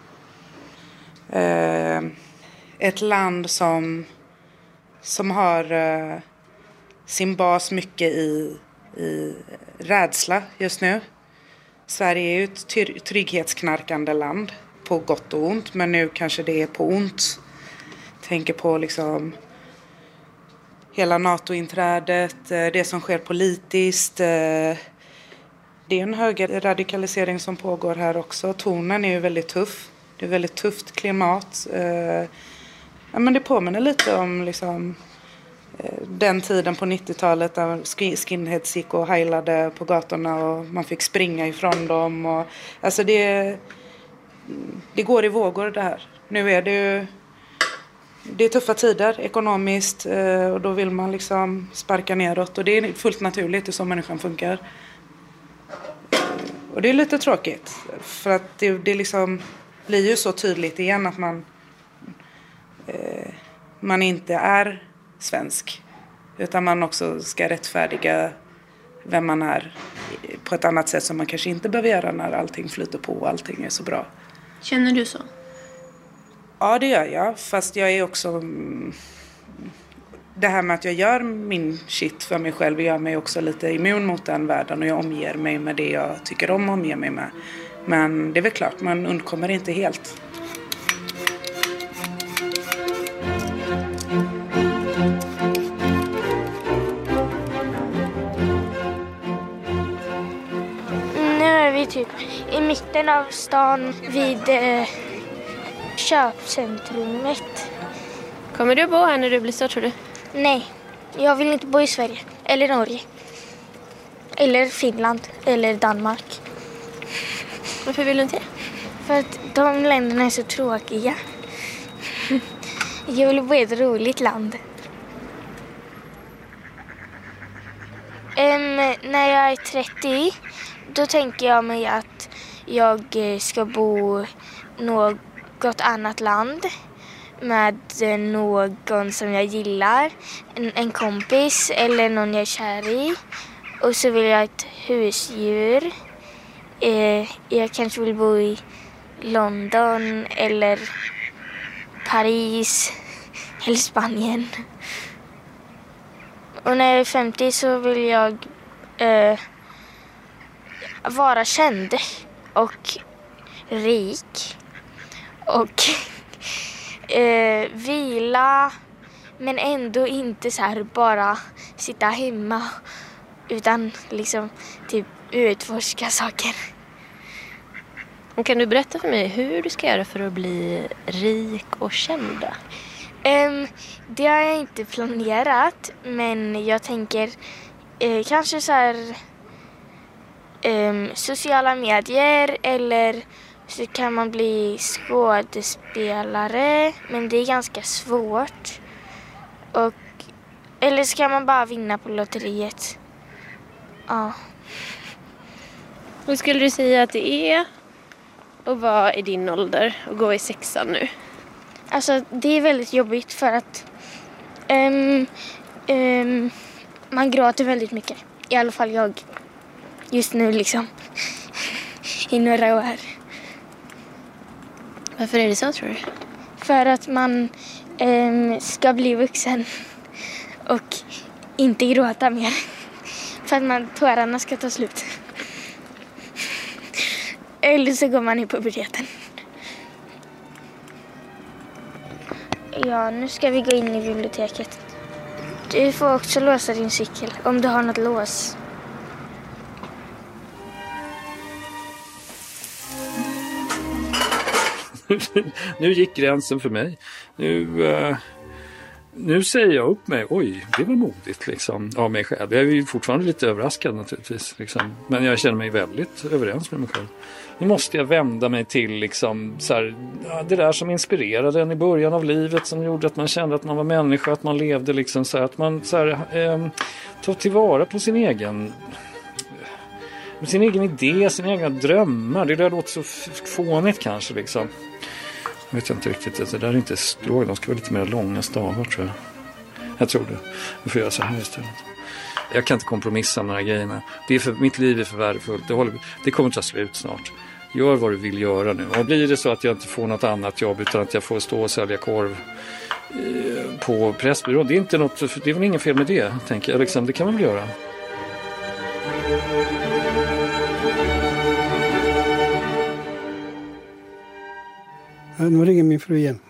Ett land som har sin bas mycket i rädsla just nu. Sverige är ju ett trygghetsknarkande land på gott och ont, men nu kanske det är på ont. Tänker på liksom hela NATO-inträdet, det som sker politiskt. Det är en hög radikalisering som pågår här också. Tonen är ju väldigt tuff. Det är väldigt tufft klimat. Ja, men det påminner lite om liksom, den tiden på 90-talet där skinheads gick och heilade på gatorna och man fick springa ifrån dem. Och, alltså det går i vågor det här. Nu är det är tuffa tider ekonomiskt och då vill man liksom sparka neråt. Och det är fullt naturligt hur så människan funkar. Och det är lite tråkigt. För att det liksom blir ju så tydligt igen att man inte är svensk. Utan man också ska rättfärdiga vem man är på ett annat sätt som man kanske inte behöver göra när allting flyter på och allting är så bra.
Känner du så?
Ja, det gör jag. Fast jag är också... Det här med att jag gör min shit för mig själv gör mig också lite immun mot den världen. Och jag omger mig med det jag tycker om att omge mig med. Men det är väl klart, man undkommer inte helt.
Nu är vi typ i mitten av stan vid köpcentrumet.
Kommer du bo här när du blir stor, tror du?
Nej, jag vill inte bo i Sverige. Eller Norge. Eller Finland. Eller Danmark.
Varför vill du inte?
För att de länderna är så tråkiga. Jag vill bo i ett roligt land. När jag är 30, då tänker jag mig att jag ska bo något annat land med någon som jag gillar, en kompis eller någon jag är kär i. Och så vill jag ha ett husdjur. Jag kanske vill bo i London eller Paris eller Spanien. Och när jag är 50 så vill jag vara känd och rik och vila, men ändå inte så här bara sitta hemma utan liksom typ utforska saker.
Och kan du berätta för mig hur du ska göra för att bli rik och känd?
Det har jag inte planerat, men jag tänker kanske så här sociala medier, eller så kan man bli skådespelare, men det är ganska svårt. Eller så kan man bara vinna på lotteriet. Ja.
Hur skulle du säga att det är att vara i din ålder och gå i 6:an nu?
Alltså det är väldigt jobbigt för att man gråter väldigt mycket. I alla fall jag just nu liksom. I några år.
Varför är det så, tror du?
För att man ska bli vuxen och inte gråta mer. För att tårarna ska ta slut. Eller så går man i puberteten. Ja, nu ska vi gå in i biblioteket. Du får också låsa din cykel om du har något lås.
Nu gick gränsen för mig. Nu säger jag upp mig. Oj, det var modigt liksom, av mig själv. Jag är ju fortfarande lite överraskad naturligtvis. Liksom. Men jag känner mig väldigt överens med mig själv. Nu måste jag vända mig till liksom, så här, det där som inspirerade en i början av livet. Som gjorde att man kände att man var människa. Att man levde liksom så här, att man så här, tog tillvara på sin egen idé, sina egna drömmar. Det där låter så fånigt kanske liksom. Jag vet inte riktigt, det där är inte stråk, de ska vara lite mer långa stavar tror jag. Jag tror det. Vi får göra så här istället. Jag kan inte kompromissa med de här grejerna. Mitt liv är för värdefullt. Det kommer ta slut snart. Gör vad du vill göra nu. Och blir det så att jag inte får något annat jobb utan att jag får stå och sälja korv på Pressbyrån. Det är väl inget fel med det, tänker jag. Liksom, det kan man väl göra.
Nu ringer min fru igen.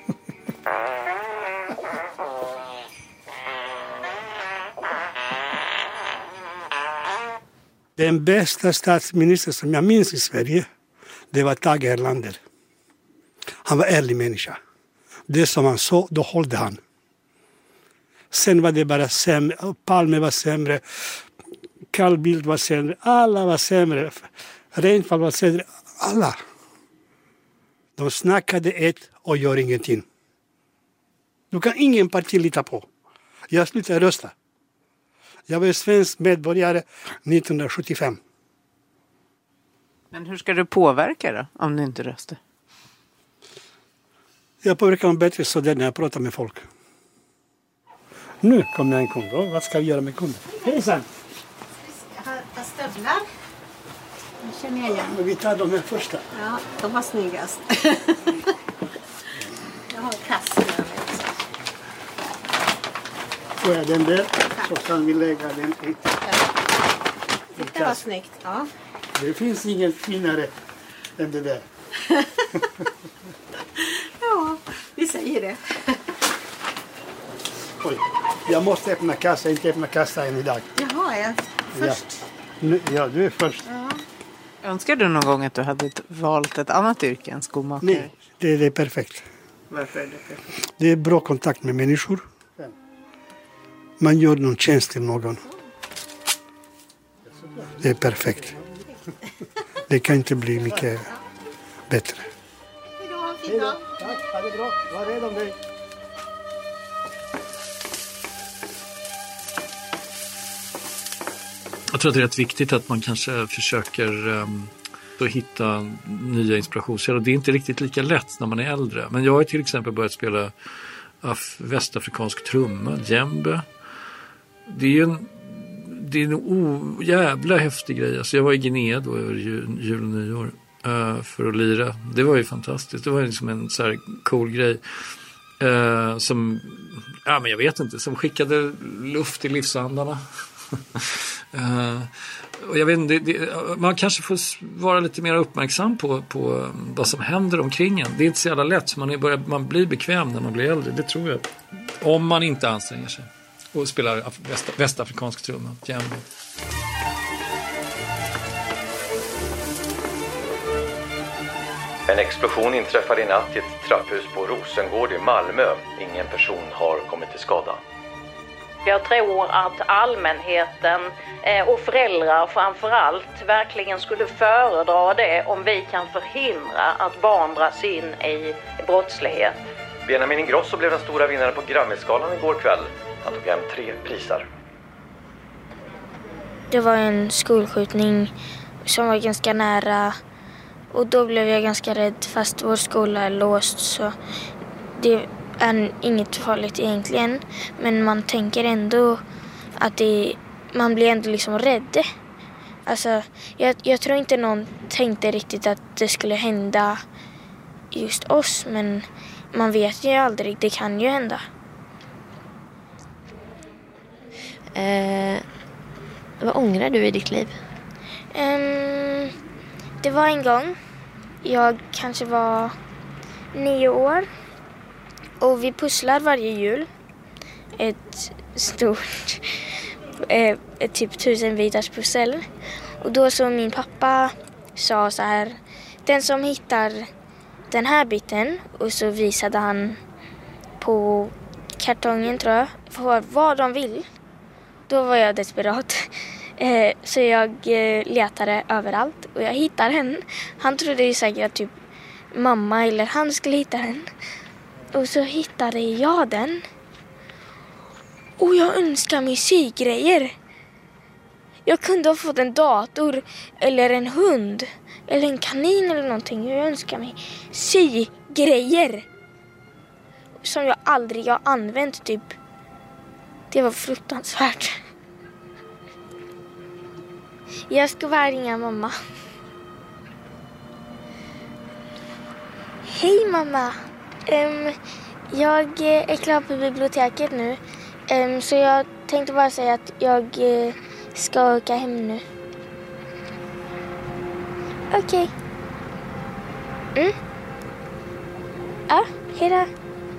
Den bästa statsminister som jag minns i Sverige, det var Tage Erlander. Han var ärlig människa. Det som han sa, då hållde han. Sen var det bara sämre. Palme var sämre. Carl Bildt var sämre. Alla var sämre. Reinfeldt var sämre. Alla. De snackade ett och gör ingenting. Du kan ingen parti lita på. Jag slutade rösta. Jag var svensk medborgare 1975.
Men hur ska du påverka då, om du inte röstar?
Jag påverkar dem bättre så där när jag pratar med folk. Nu kommer en kund. Vad ska vi göra med kunden? Hejsan!
Jag har stövlar. Nu känner jag igen.
Vi tar de här första.
Ja, de var snyggast. Jag har kassor också.
Får jag den där så kan vi lägga den i.
Det var snyggt, ja.
Det finns inget finare än det där.
Ja, vi säger det.
Oj, jag måste öppna kassa, inte öppna kassa än idag.
Jaha, jag först.
Ja, du är först.
Ja.
Önskar du någon gång att du hade valt ett annat yrke än skomakare?
Nej, det är perfekt.
Varför är det perfekt?
Det är bra kontakt med människor. Man gör någon tjänst till någon. Det är perfekt. Det kan inte bli mycket bättre.
Hej då.
Tack, ha det bra. Var rädd om dig.
Jag tror att det är rätt viktigt att man kanske försöker hitta nya inspirationskällor. Det är inte riktigt lika lätt när man är äldre. Men jag har till exempel börjat spela västafrikansk trumma, djembe. Det är en jävla häftig grej. Alltså jag var i Guinea då över jul och nyår för att lira. Det var ju fantastiskt. Det var liksom en så här cool grej som, ja men jag vet inte, som skickade luft i livsandarna. Och jag vet inte, man kanske får vara lite mer uppmärksam på vad som händer omkring en. Det är inte så jävla lätt, så man blir bekväm när man blir äldre, det tror jag. Om man inte anstränger sig och spelar västafrikansk trumma, djembe.
En explosion inträffade i natt i ett trapphus på Rosengård i Malmö. Ingen person har kommit till skada.
Jag tror att allmänheten och föräldrar framförallt verkligen skulle föredra det om vi kan förhindra att barn dras in i brottslighet.
Benjamin Ingrosso blev den stora vinnaren på Grammy-skalan igår kväll. Han tog hem 3 priser.
Det var en skolskjutning som var ganska nära och då blev jag ganska rädd fast vår skola är låst så det är inget farligt egentligen. Men man tänker ändå att man blir ändå liksom rädd. Alltså, jag tror inte någon tänkte riktigt att det skulle hända just oss men man vet ju aldrig, det kan ju hända.
Vad ångrar du i ditt liv?
Det var en gång, jag kanske var 9 år och vi pusslar varje jul. Ett stort, typ 1000 bitars pussel. Och då så min pappa sa så här, den som hittar den här biten och så visade han på kartongen tror jag, för vad de vill. Då var jag desperat. Så jag letade överallt och jag hittade den. Han trodde ju säkert att typ mamma eller han skulle hitta den. Och så hittade jag den. Och jag önskar mig sygrejer. Jag kunde ha fått en dator eller en hund eller en kanin eller någonting. Jag önskar mig sygrejer. Som jag aldrig har använt typ. Det var fruktansvärt. Jag ska bara ringa mamma. Hej mamma. Jag är klar på biblioteket nu. Så jag tänkte bara säga att jag ska åka hem nu. Okej. Ja, hej då.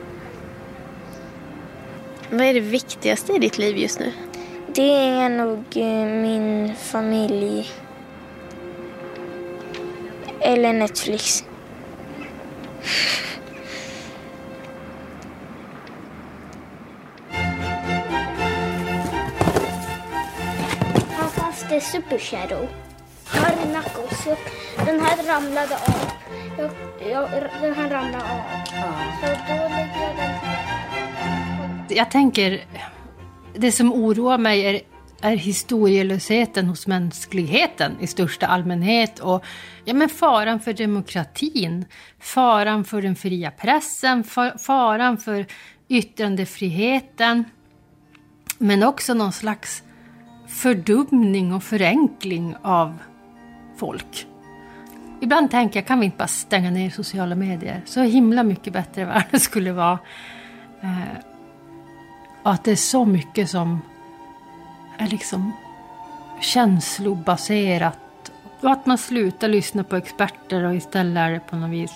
Vad är det viktigaste i ditt liv just nu?
Det är nog min familj. Eller Netflix.
Här fanns det Super Shadow. Här är Knuckles. Den här ramlade av. Den här ramlade av. Så då lägger jag den här.
Jag tänker, det som oroar mig är historielösheten hos mänskligheten i största allmänhet och faran för demokratin, faran för den fria pressen, faran för yttrandefriheten, men också någon slags fördumning och förenkling av folk. Ibland tänker jag, kan vi inte bara stänga ner sociala medier? Så himla mycket bättre världen skulle vara. Och att det är så mycket som är liksom känslobaserat. Och att man slutar lyssna på experter och istället är det på något vis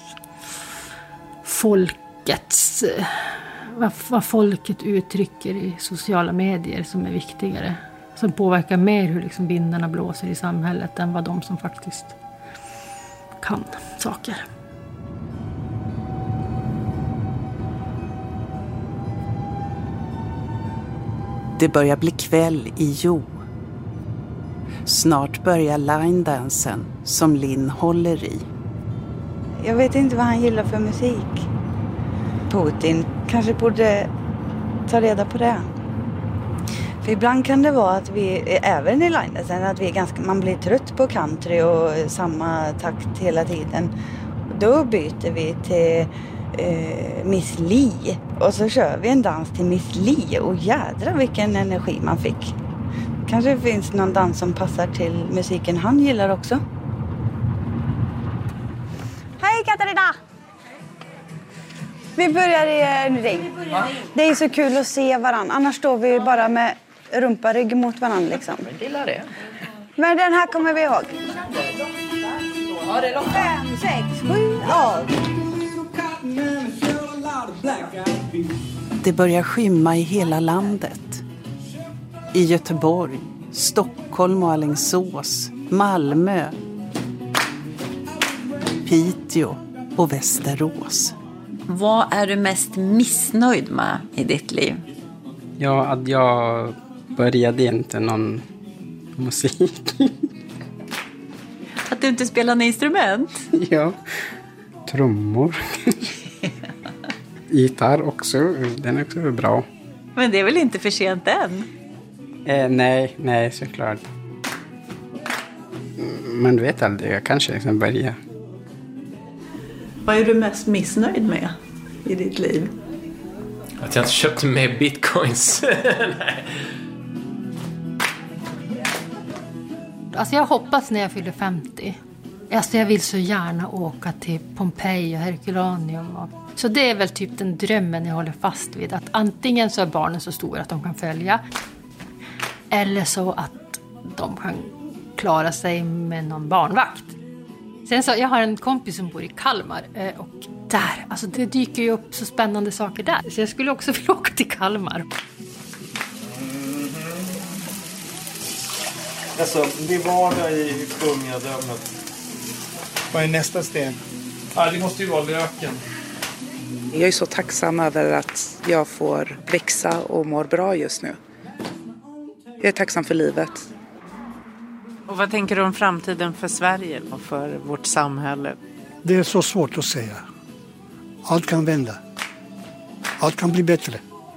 folkets, vad folket uttrycker i sociala medier som är viktigare. Som påverkar mer hur liksom vindarna blåser i samhället än vad de som faktiskt kan saker.
Det börjar bli kväll i Jo. Snart börjar line-dansen som Linn håller i.
Jag vet inte vad han gillar för musik. Putin kanske borde ta reda på det. För ibland kan det vara att vi, även i line-dansen, att man blir trött på country och samma takt hela tiden. Då byter vi till Miss Li och så kör vi en dans till Miss Li och jädra vilken energi man fick. Kanske finns någon dans som passar till musiken han gillar också.
Hej Katarina! Vi börjar i en ring. Det är så kul att se varandra. Annars står vi bara med rumparygg mot varandra liksom. Men den här kommer vi ihåg. Ja, det är 5, 6, 7, 8.
Det börjar skymma i hela landet. I Göteborg, Stockholm och Alingsås, Malmö, Piteå, och Västerås.
Vad är du mest missnöjd med i ditt liv?
Ja, att jag började inte någon musik.
Att du inte spelar något instrument?
Ja, trummor. Gitarr också, den är också bra.
Men det är väl inte för sent än?
Nej, såklart. Men du vet aldrig, jag kanske liksom börjar.
Vad är du mest missnöjd med i ditt liv?
Att jag inte köpte mer bitcoins. Nej.
Alltså jag hoppas när jag fyller 50. Alltså jag vill så gärna åka till Pompeji och Herculaneum. Så det är väl typ den drömmen jag håller fast vid. Att antingen så är barnen så stora att de kan följa. Eller så att de kan klara sig med någon barnvakt. Sen så, jag har en kompis som bor i Kalmar. Och där, alltså det dyker ju upp så spännande saker där. Så jag skulle också vilja åka till Kalmar.
Alltså, det är vardag i kungadömet. Vad är nästa steg? Ja, det måste ju vara löken.
Jag är så tacksam över att jag får växa och mår bra just nu. Jag är tacksam för livet.
Och vad tänker du om framtiden för Sverige och för vårt samhälle?
Det är så svårt att säga. Allt kan vända. Allt kan bli bättre.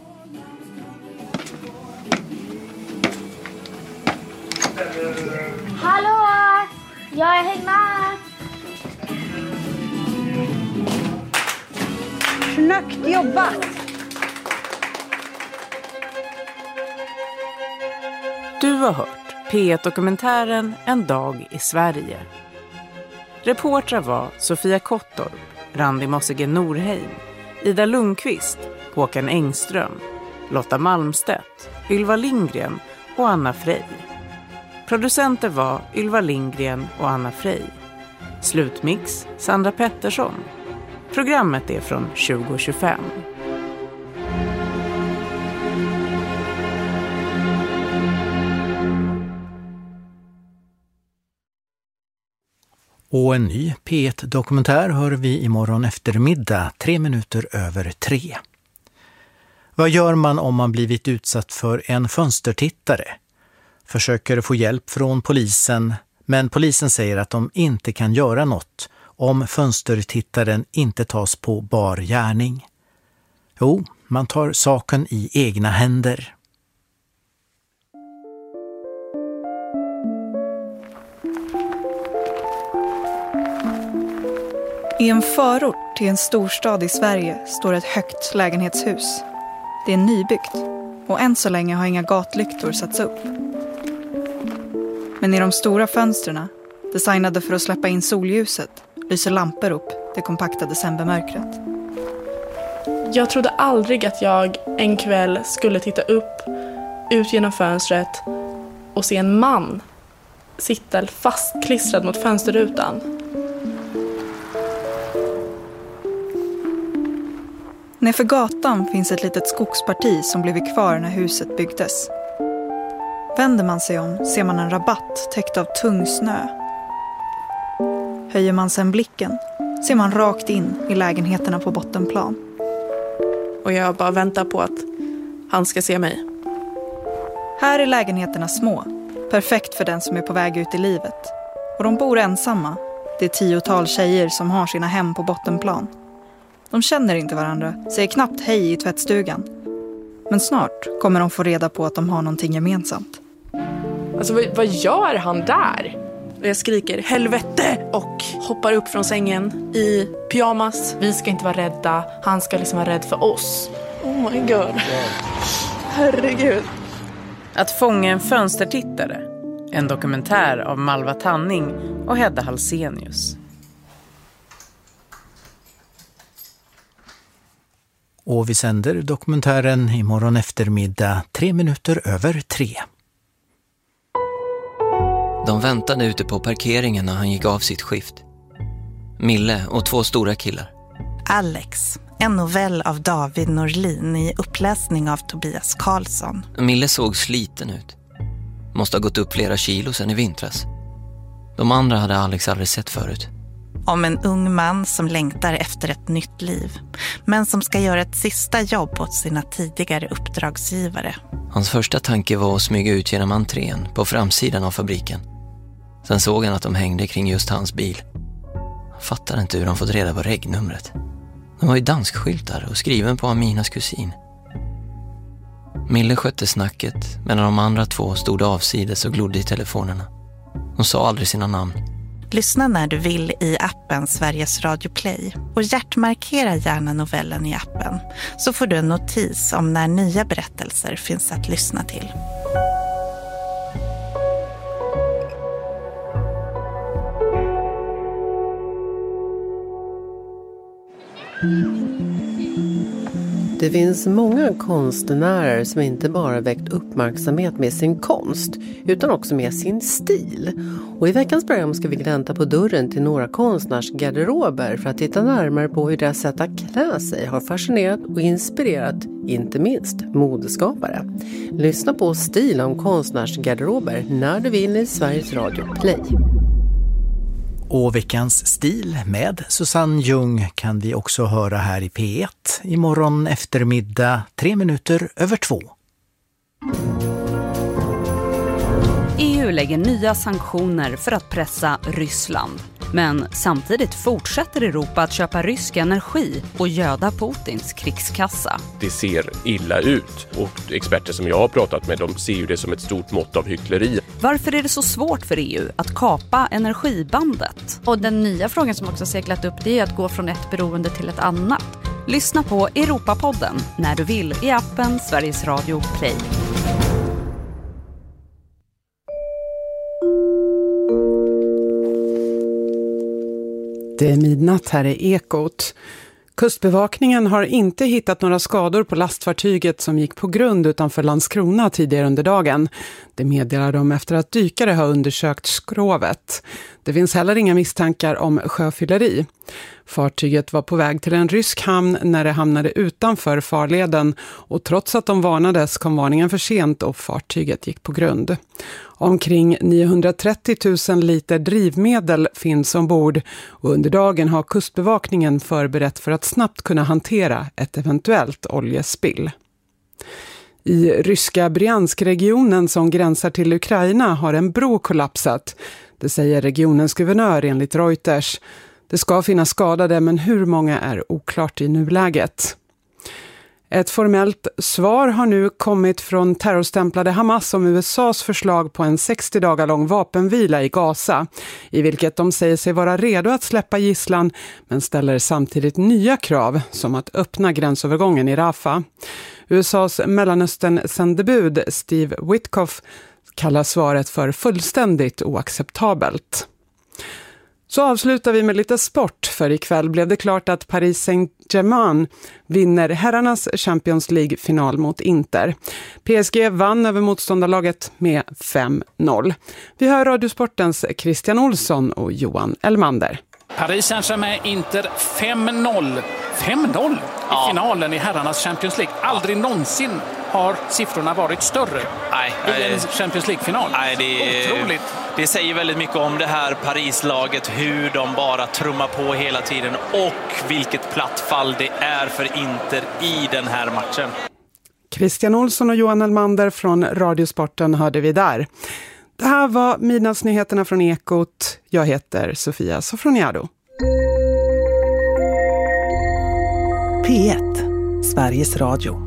Hallå! Jag är hemma!
Snyggt jobbat!
Du har hört P1-dokumentären En dag i Sverige. Reportrar var Sofia Kottorp, Randi Mossige Norheim, Ida Lundqvist, Håkan Engström, Lotta Malmstedt, Ylva Lindgren och Anna Frey. Producenter var Ylva Lindgren och Anna Frey. Slutmix Sandra Pettersson. Programmet är från 2025.
Och en ny P1-dokumentär hör vi imorgon eftermiddag 3:03. Vad gör man om man blivit utsatt för en fönstertittare? Försöker få hjälp från polisen, men polisen säger att de inte kan göra något om fönstertittaren inte tas på bar gärning. Jo, man tar saken i egna händer.
I en förort till en storstad i Sverige står ett högt lägenhetshus. Det är nybyggt och än så länge har inga gatlyktor satts upp. Men i de stora fönstren, designade för att släppa in solljuset, lyser lampor upp det kompakta decembermörkret.
Jag trodde aldrig att jag en kväll skulle titta upp ut genom fönstret och se en man sitta fastklistrad mot fönsterrutan.
Nerför gatan finns ett litet skogsparti som blivit kvar när huset byggdes. Vänder man sig om ser man en rabatt täckt av tung snö. Höjer man sen blicken ser man rakt in i lägenheterna på bottenplan.
Och jag bara väntar på att han ska se mig.
Här är lägenheterna små, perfekt för den som är på väg ut i livet. Och de bor ensamma. Det är 10-tal tjejer som har sina hem på bottenplan. De känner inte varandra, säger knappt hej i tvättstugan. Men snart kommer de få reda på att de har någonting gemensamt.
Alltså vad gör han där? Och jag skriker helvete och hoppar upp från sängen i pyjamas. Vi ska inte vara rädda, han ska liksom vara rädd för oss. Oh my god. Herregud.
Att fånga en fönstertittare. En dokumentär av Malva Tanning och Hedda Halsenius.
Och vi sänder dokumentären imorgon eftermiddag 3:03.
De väntade ute på parkeringen när han gick av sitt skift. Mille och 2 stora killar.
Alex, en novell av David Norlin i uppläsning av Tobias Karlsson.
Mille såg sliten ut. Måste ha gått upp flera kilo sedan i vintras. De andra hade Alex aldrig sett förut.
Om en ung man som längtar efter ett nytt liv, men som ska göra ett sista jobb åt sina tidigare uppdragsgivare.
Hans första tanke var att smyga ut genom entrén på framsidan av fabriken. Sen såg han att de hängde kring just hans bil. Han fattade inte hur de fått reda på regnumret. De var ju danskskyltar och skriven på Aminas kusin. Mille skötte snacket medan de andra två stod avsides och glodde i telefonerna. De sa aldrig sina namn.
Lyssna när du vill i appen Sveriges Radio Play och hjärtmarkera gärna novellen i appen, så får du en notis om när nya berättelser finns att lyssna till.
Det finns många konstnärer som inte bara väckt uppmärksamhet med sin konst utan också med sin stil. Och i veckans program ska vi glänta på dörren till några konstnärsgarderober för att titta närmare på hur deras sätt att klä sig har fascinerat och inspirerat inte minst modeskapare. Lyssna på Stil om konstnärsgarderober när du vill i Sveriges Radio Play.
Och veckans stil med Susanne Ljung kan vi också höra här i P1 imorgon eftermiddag 2:03.
EU lägger nya sanktioner för att pressa Ryssland. Men samtidigt fortsätter Europa att köpa rysk energi och göda Putins krigskassa.
Det ser illa ut och experter som jag har pratat med, de ser ju det som ett stort mått av hyckleri.
Varför är det så svårt för EU att kapa energibandet?
Och den nya frågan som också seglat upp, det är att gå från ett beroende till ett annat.
Lyssna på Europapodden när du vill i appen Sveriges Radio Play.
Det är midnatt, här är Ekot. Kustbevakningen har inte hittat några skador på lastfartyget som gick på grund utanför Landskrona tidigare under dagen. Det meddelar de efter att dykare har undersökt skrovet. Det finns heller inga misstankar om sjöfylleri. Fartyget var på väg till en rysk hamn när det hamnade utanför farleden och trots att de varnades kom varningen för sent och fartyget gick på grund. Omkring 930 000 liter drivmedel finns ombord och under dagen har kustbevakningen förberett för att snabbt kunna hantera ett eventuellt oljespill. I ryska Bryansk-regionen som gränsar till Ukraina har en bro kollapsat. Det säger regionens guvernör enligt Reuters. Det ska finnas skadade, men hur många är oklart i nuläget. Ett formellt svar har nu kommit från terrorstämplade Hamas om USAs förslag på en 60 dagar lång vapenvila i Gaza, i vilket de säger sig vara redo att släppa gisslan men ställer samtidigt nya krav som att öppna gränsövergången i Rafah. USAs Mellanöstern-sändebud Steve Witkoff kallar svaret för fullständigt oacceptabelt. Så avslutar vi med lite sport, för ikväll blev det klart att Paris Saint-Germain vinner herrarnas Champions League-final mot Inter. PSG vann över motståndarlaget med 5-0. Vi hör Radiosportens Christian Olsson och Johan Elmander.
Paris Saint-Germain Inter 5-0. 5-0 i finalen i herrarnas Champions League. Aldrig någonsin har siffrorna varit större i en Champions League-final.
Nej,
otroligt.
Det säger väldigt mycket om det här Paris-laget, hur de bara trummar på hela tiden och vilket platt fall det är för Inter i den här matchen.
Christian Olsson och Johan Elmander från Radiosporten hörde vi där. Det här var midnattsnyheterna från Ekot. Jag heter Sofia Sofroniado.
P1, Sveriges Radio.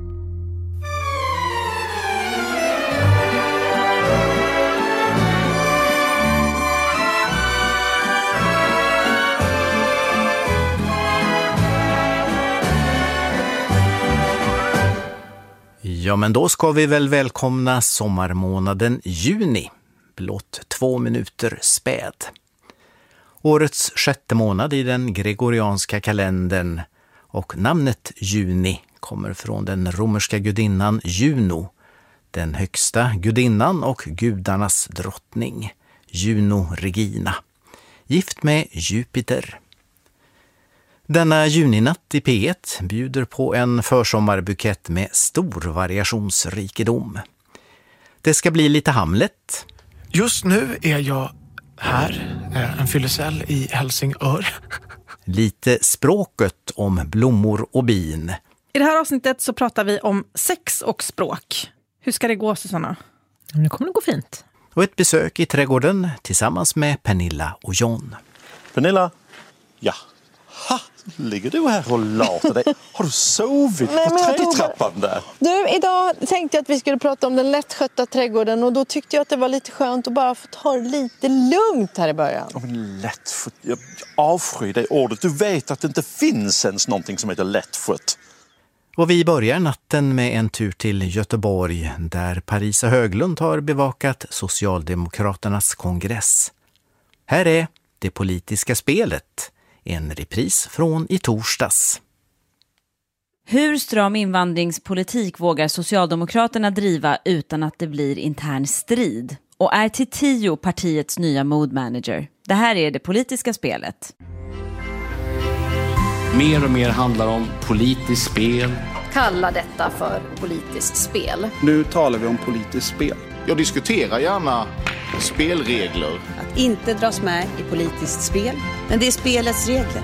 Ja, men då ska vi väl välkomna sommarmånaden juni. Blott 2 minuter späd. Årets 6:e månad i den gregorianska kalendern, och namnet juni kommer från den romerska gudinnan Juno, den högsta gudinnan och gudarnas drottning, Juno Regina, gift med Jupiter. Denna juninatt i P1 bjuder på en försommarbukett med stor variationsrikedom. Det ska bli lite Hamlet.
Just nu är jag
Här är en fyllecell i Helsingör.
Lite språket om blommor och bin.
I det här avsnittet så pratar vi om sex och språk. Hur ska det gå, Susanna?
Det kommer att gå fint.
Och ett besök i trädgården tillsammans med Pernilla och John.
Pernilla? Ja. Ha, ligger du här och latar dig? Har du sovit på trädtrappan där?
Du, idag tänkte jag att vi skulle prata om den lättskötta trädgården och då tyckte jag att det var lite skönt att bara få ta det lite lugnt här i början.
Ja, men lättskött, jag avskyr det ordet. Du vet att det inte finns ens någonting som heter lättskött.
Och vi börjar natten med en tur till Göteborg där Parisa Höglund har bevakat Socialdemokraternas kongress. Här är Det politiska spelet, en repris från i torsdags.
Hur stram invandringspolitik vågar Socialdemokraterna driva utan att det blir intern strid? Och är Titiyo partiets nya mood manager? Det här är Det politiska spelet.
Mer och mer handlar om politiskt spel.
Kalla detta för politiskt spel.
Nu talar vi om politiskt spel.
Jag diskuterar gärna spelregler.
Att inte dras med i politiskt spel, men det är spelets regler.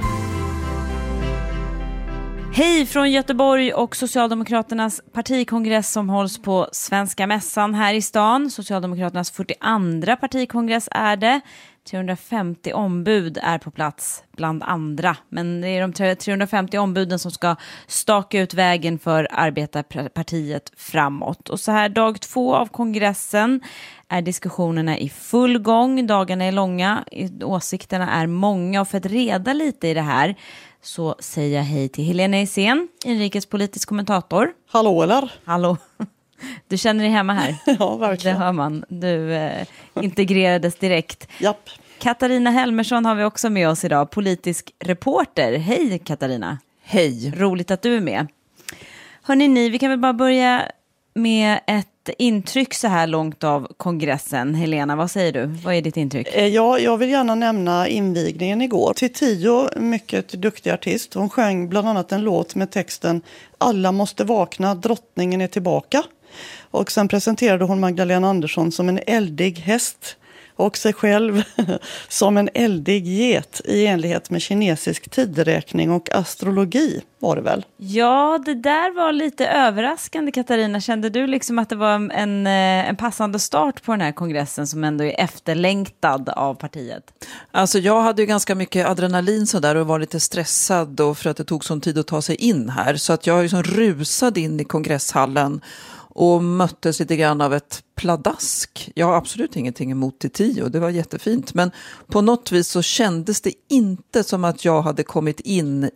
Hej från Göteborg och Socialdemokraternas partikongress som hålls på Svenska mässan här i stan. Socialdemokraternas 42:a partikongress är det. 350 ombud är på plats bland andra. Men det är de 350 ombuden som ska staka ut vägen för arbetarpartiet framåt. Och så här dag 2 av kongressen är diskussionerna i full gång. Dagarna är långa, åsikterna är många och för att reda lite i det här så säger jag hej till Helena Hysén, inrikespolitisk kommentator.
Hallå eller?
Hallå. Du känner dig hemma här?
Ja, verkligen.
Det hör man. Du integrerades direkt.
Japp.
Katarina Helmersson har vi också med oss idag, politisk reporter. Hej Katarina.
Hej.
Roligt att du är med. Hörrni, vi kan väl bara börja med ett intryck så här långt av kongressen. Helena, vad säger du? Vad är ditt intryck?
Ja, jag vill gärna nämna invigningen igår. Titiyo, mycket duktig artist. Hon sjöng bland annat en låt med texten "Alla måste vakna, drottningen är tillbaka". Och sen presenterade hon Magdalena Andersson som en eldig häst och sig själv som en eldig get i enlighet med kinesisk tideräkning och astrologi var det väl?
Ja, det där var lite överraskande, Katarina. Kände du liksom att det var en passande start på den här kongressen som ändå är efterlängtad av partiet?
Alltså jag hade ju ganska mycket adrenalin så där och var lite stressad och för att det tog sån tid att ta sig in här. Så att jag liksom rusade in i kongresshallen och möttes lite grann av ett pladask. Jag har absolut ingenting emot Titiyo, det var jättefint. Men på något vis så kändes det inte som att jag hade kommit in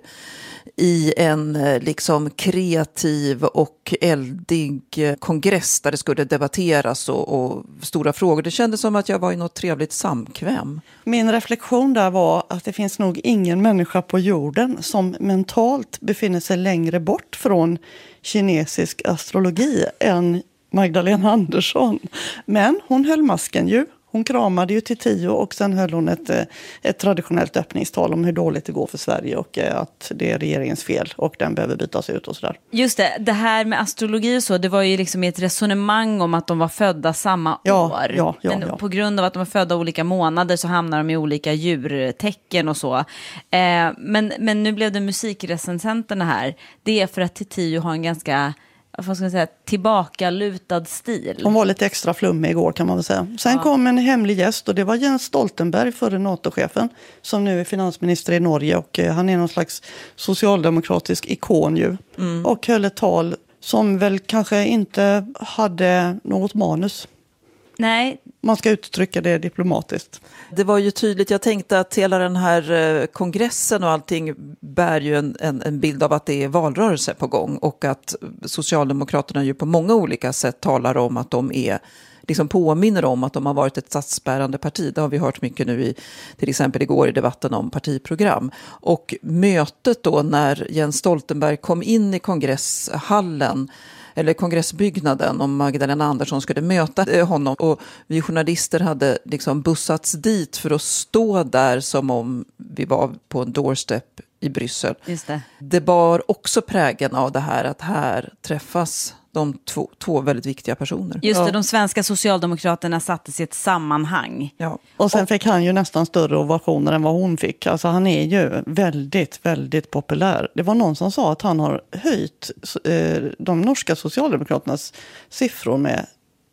i en liksom kreativ och eldig kongress där det skulle debatteras och stora frågor. Det kändes som att jag var i något trevligt samkväm.
Min reflektion där var att det finns nog ingen människa på jorden som mentalt befinner sig längre bort från kinesisk astrologi än Magdalena Andersson. Men hon höll masken ju. Hon kramade ju Titiyo och sen höll hon ett traditionellt öppningstal om hur dåligt det går för Sverige och att det är regeringens fel och den behöver bytas ut och sådär.
Just det här med astrologi och så, det var ju liksom ett resonemang om att de var födda samma år.
Ja.
Men på grund av att de var födda olika månader så hamnar de i olika djurtecken och så. Men nu blev det musikrecensenterna här. Det är för att Titiyo har en ganska tillbakalutad stil.
Hon var lite extra flummig igår kan man väl säga. Sen kom en hemlig gäst och det var Jens Stoltenberg, förre NATO-chefen, som nu är finansminister i Norge och han är någon slags socialdemokratisk ikon ju. Och höll ett tal som väl kanske inte hade något manus.
Nej.
Man ska uttrycka det diplomatiskt.
Det var ju tydligt, jag tänkte att hela den här kongressen och allting bär ju en bild av att det är valrörelse på gång och att Socialdemokraterna ju på många olika sätt talar om att de är liksom påminner om att de har varit ett statsbärande parti. Det har vi hört mycket nu till exempel igår i debatten om partiprogram. Och mötet då när Jens Stoltenberg kom in i kongresshallen eller kongressbyggnaden om Magdalena Andersson skulle möta honom och vi journalister hade liksom bussats dit för att stå där som om vi var på en doorstep i Bryssel.
Just det.
Det bar också prägen av det här att här träffas de två väldigt viktiga personer.
Just det, de svenska socialdemokraterna sattes i ett sammanhang.
Ja.
Och sen fick han ju nästan större ovationer än vad hon fick. Alltså han är ju väldigt, väldigt populär. Det var någon som sa att han har höjt de norska socialdemokraternas siffror med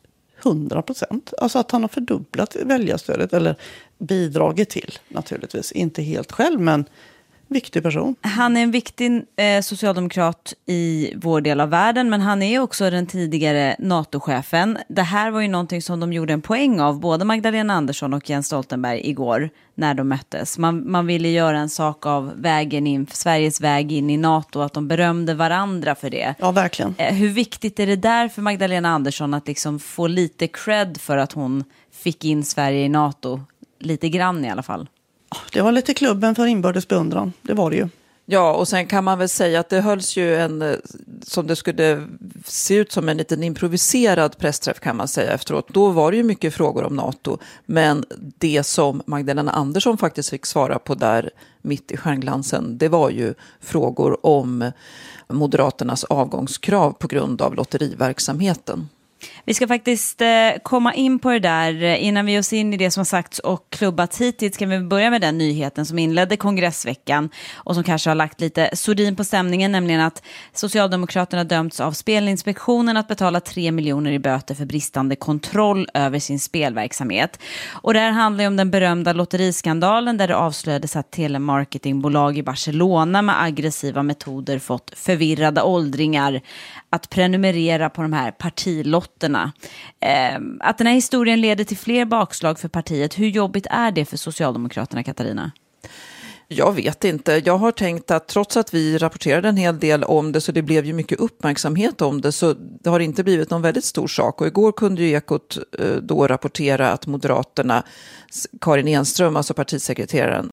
100%. Alltså att han har fördubblat väljarstödet, eller bidragit till naturligtvis. Inte helt själv, men viktig person.
Han är en viktig socialdemokrat i vår del av världen, men han är också den tidigare NATO-chefen. Det här var ju någonting som de gjorde en poäng av, både Magdalena Andersson och Jens Stoltenberg igår när de möttes. Man ville göra en sak av vägen in, Sveriges väg in i NATO, att de berömde varandra för det.
Ja, verkligen.
Hur viktigt är det där för Magdalena Andersson att liksom få lite cred för att hon fick in Sverige i NATO? Lite grann i alla fall.
Det var lite klubben för inbördes beundran, det var det ju.
Ja, och sen kan man väl säga att det hölls ju som det skulle se ut som en liten improviserad pressträff kan man säga efteråt. Då var det ju mycket frågor om NATO, men det som Magdalena Andersson faktiskt fick svara på där mitt i stjärnglansen, det var ju frågor om Moderaternas avgångskrav på grund av lotteriverksamheten.
Vi ska faktiskt komma in på det där innan vi oss in i det som har sagts och klubbats hittills. Ska vi börja med den nyheten som inledde kongressveckan och som kanske har lagt lite sordin på stämningen, nämligen att Socialdemokraterna dömts av Spelinspektionen att betala 3 miljoner i böter för bristande kontroll över sin spelverksamhet. Och det här handlar ju om den berömda lotteriskandalen där det avslöjades att telemarketingbolag i Barcelona med aggressiva metoder fått förvirrade åldringar att prenumerera på de här partilotterna. Att den här historien leder till fler bakslag för partiet, hur jobbigt är det för Socialdemokraterna, Katarina?
Jag vet inte. Jag har tänkt att trots att vi rapporterade en hel del om det, så det blev ju mycket uppmärksamhet om det, så det har inte blivit någon väldigt stor sak. Och igår kunde ju Ekot då rapportera att Moderaterna, Karin Enström, alltså partisekreteraren,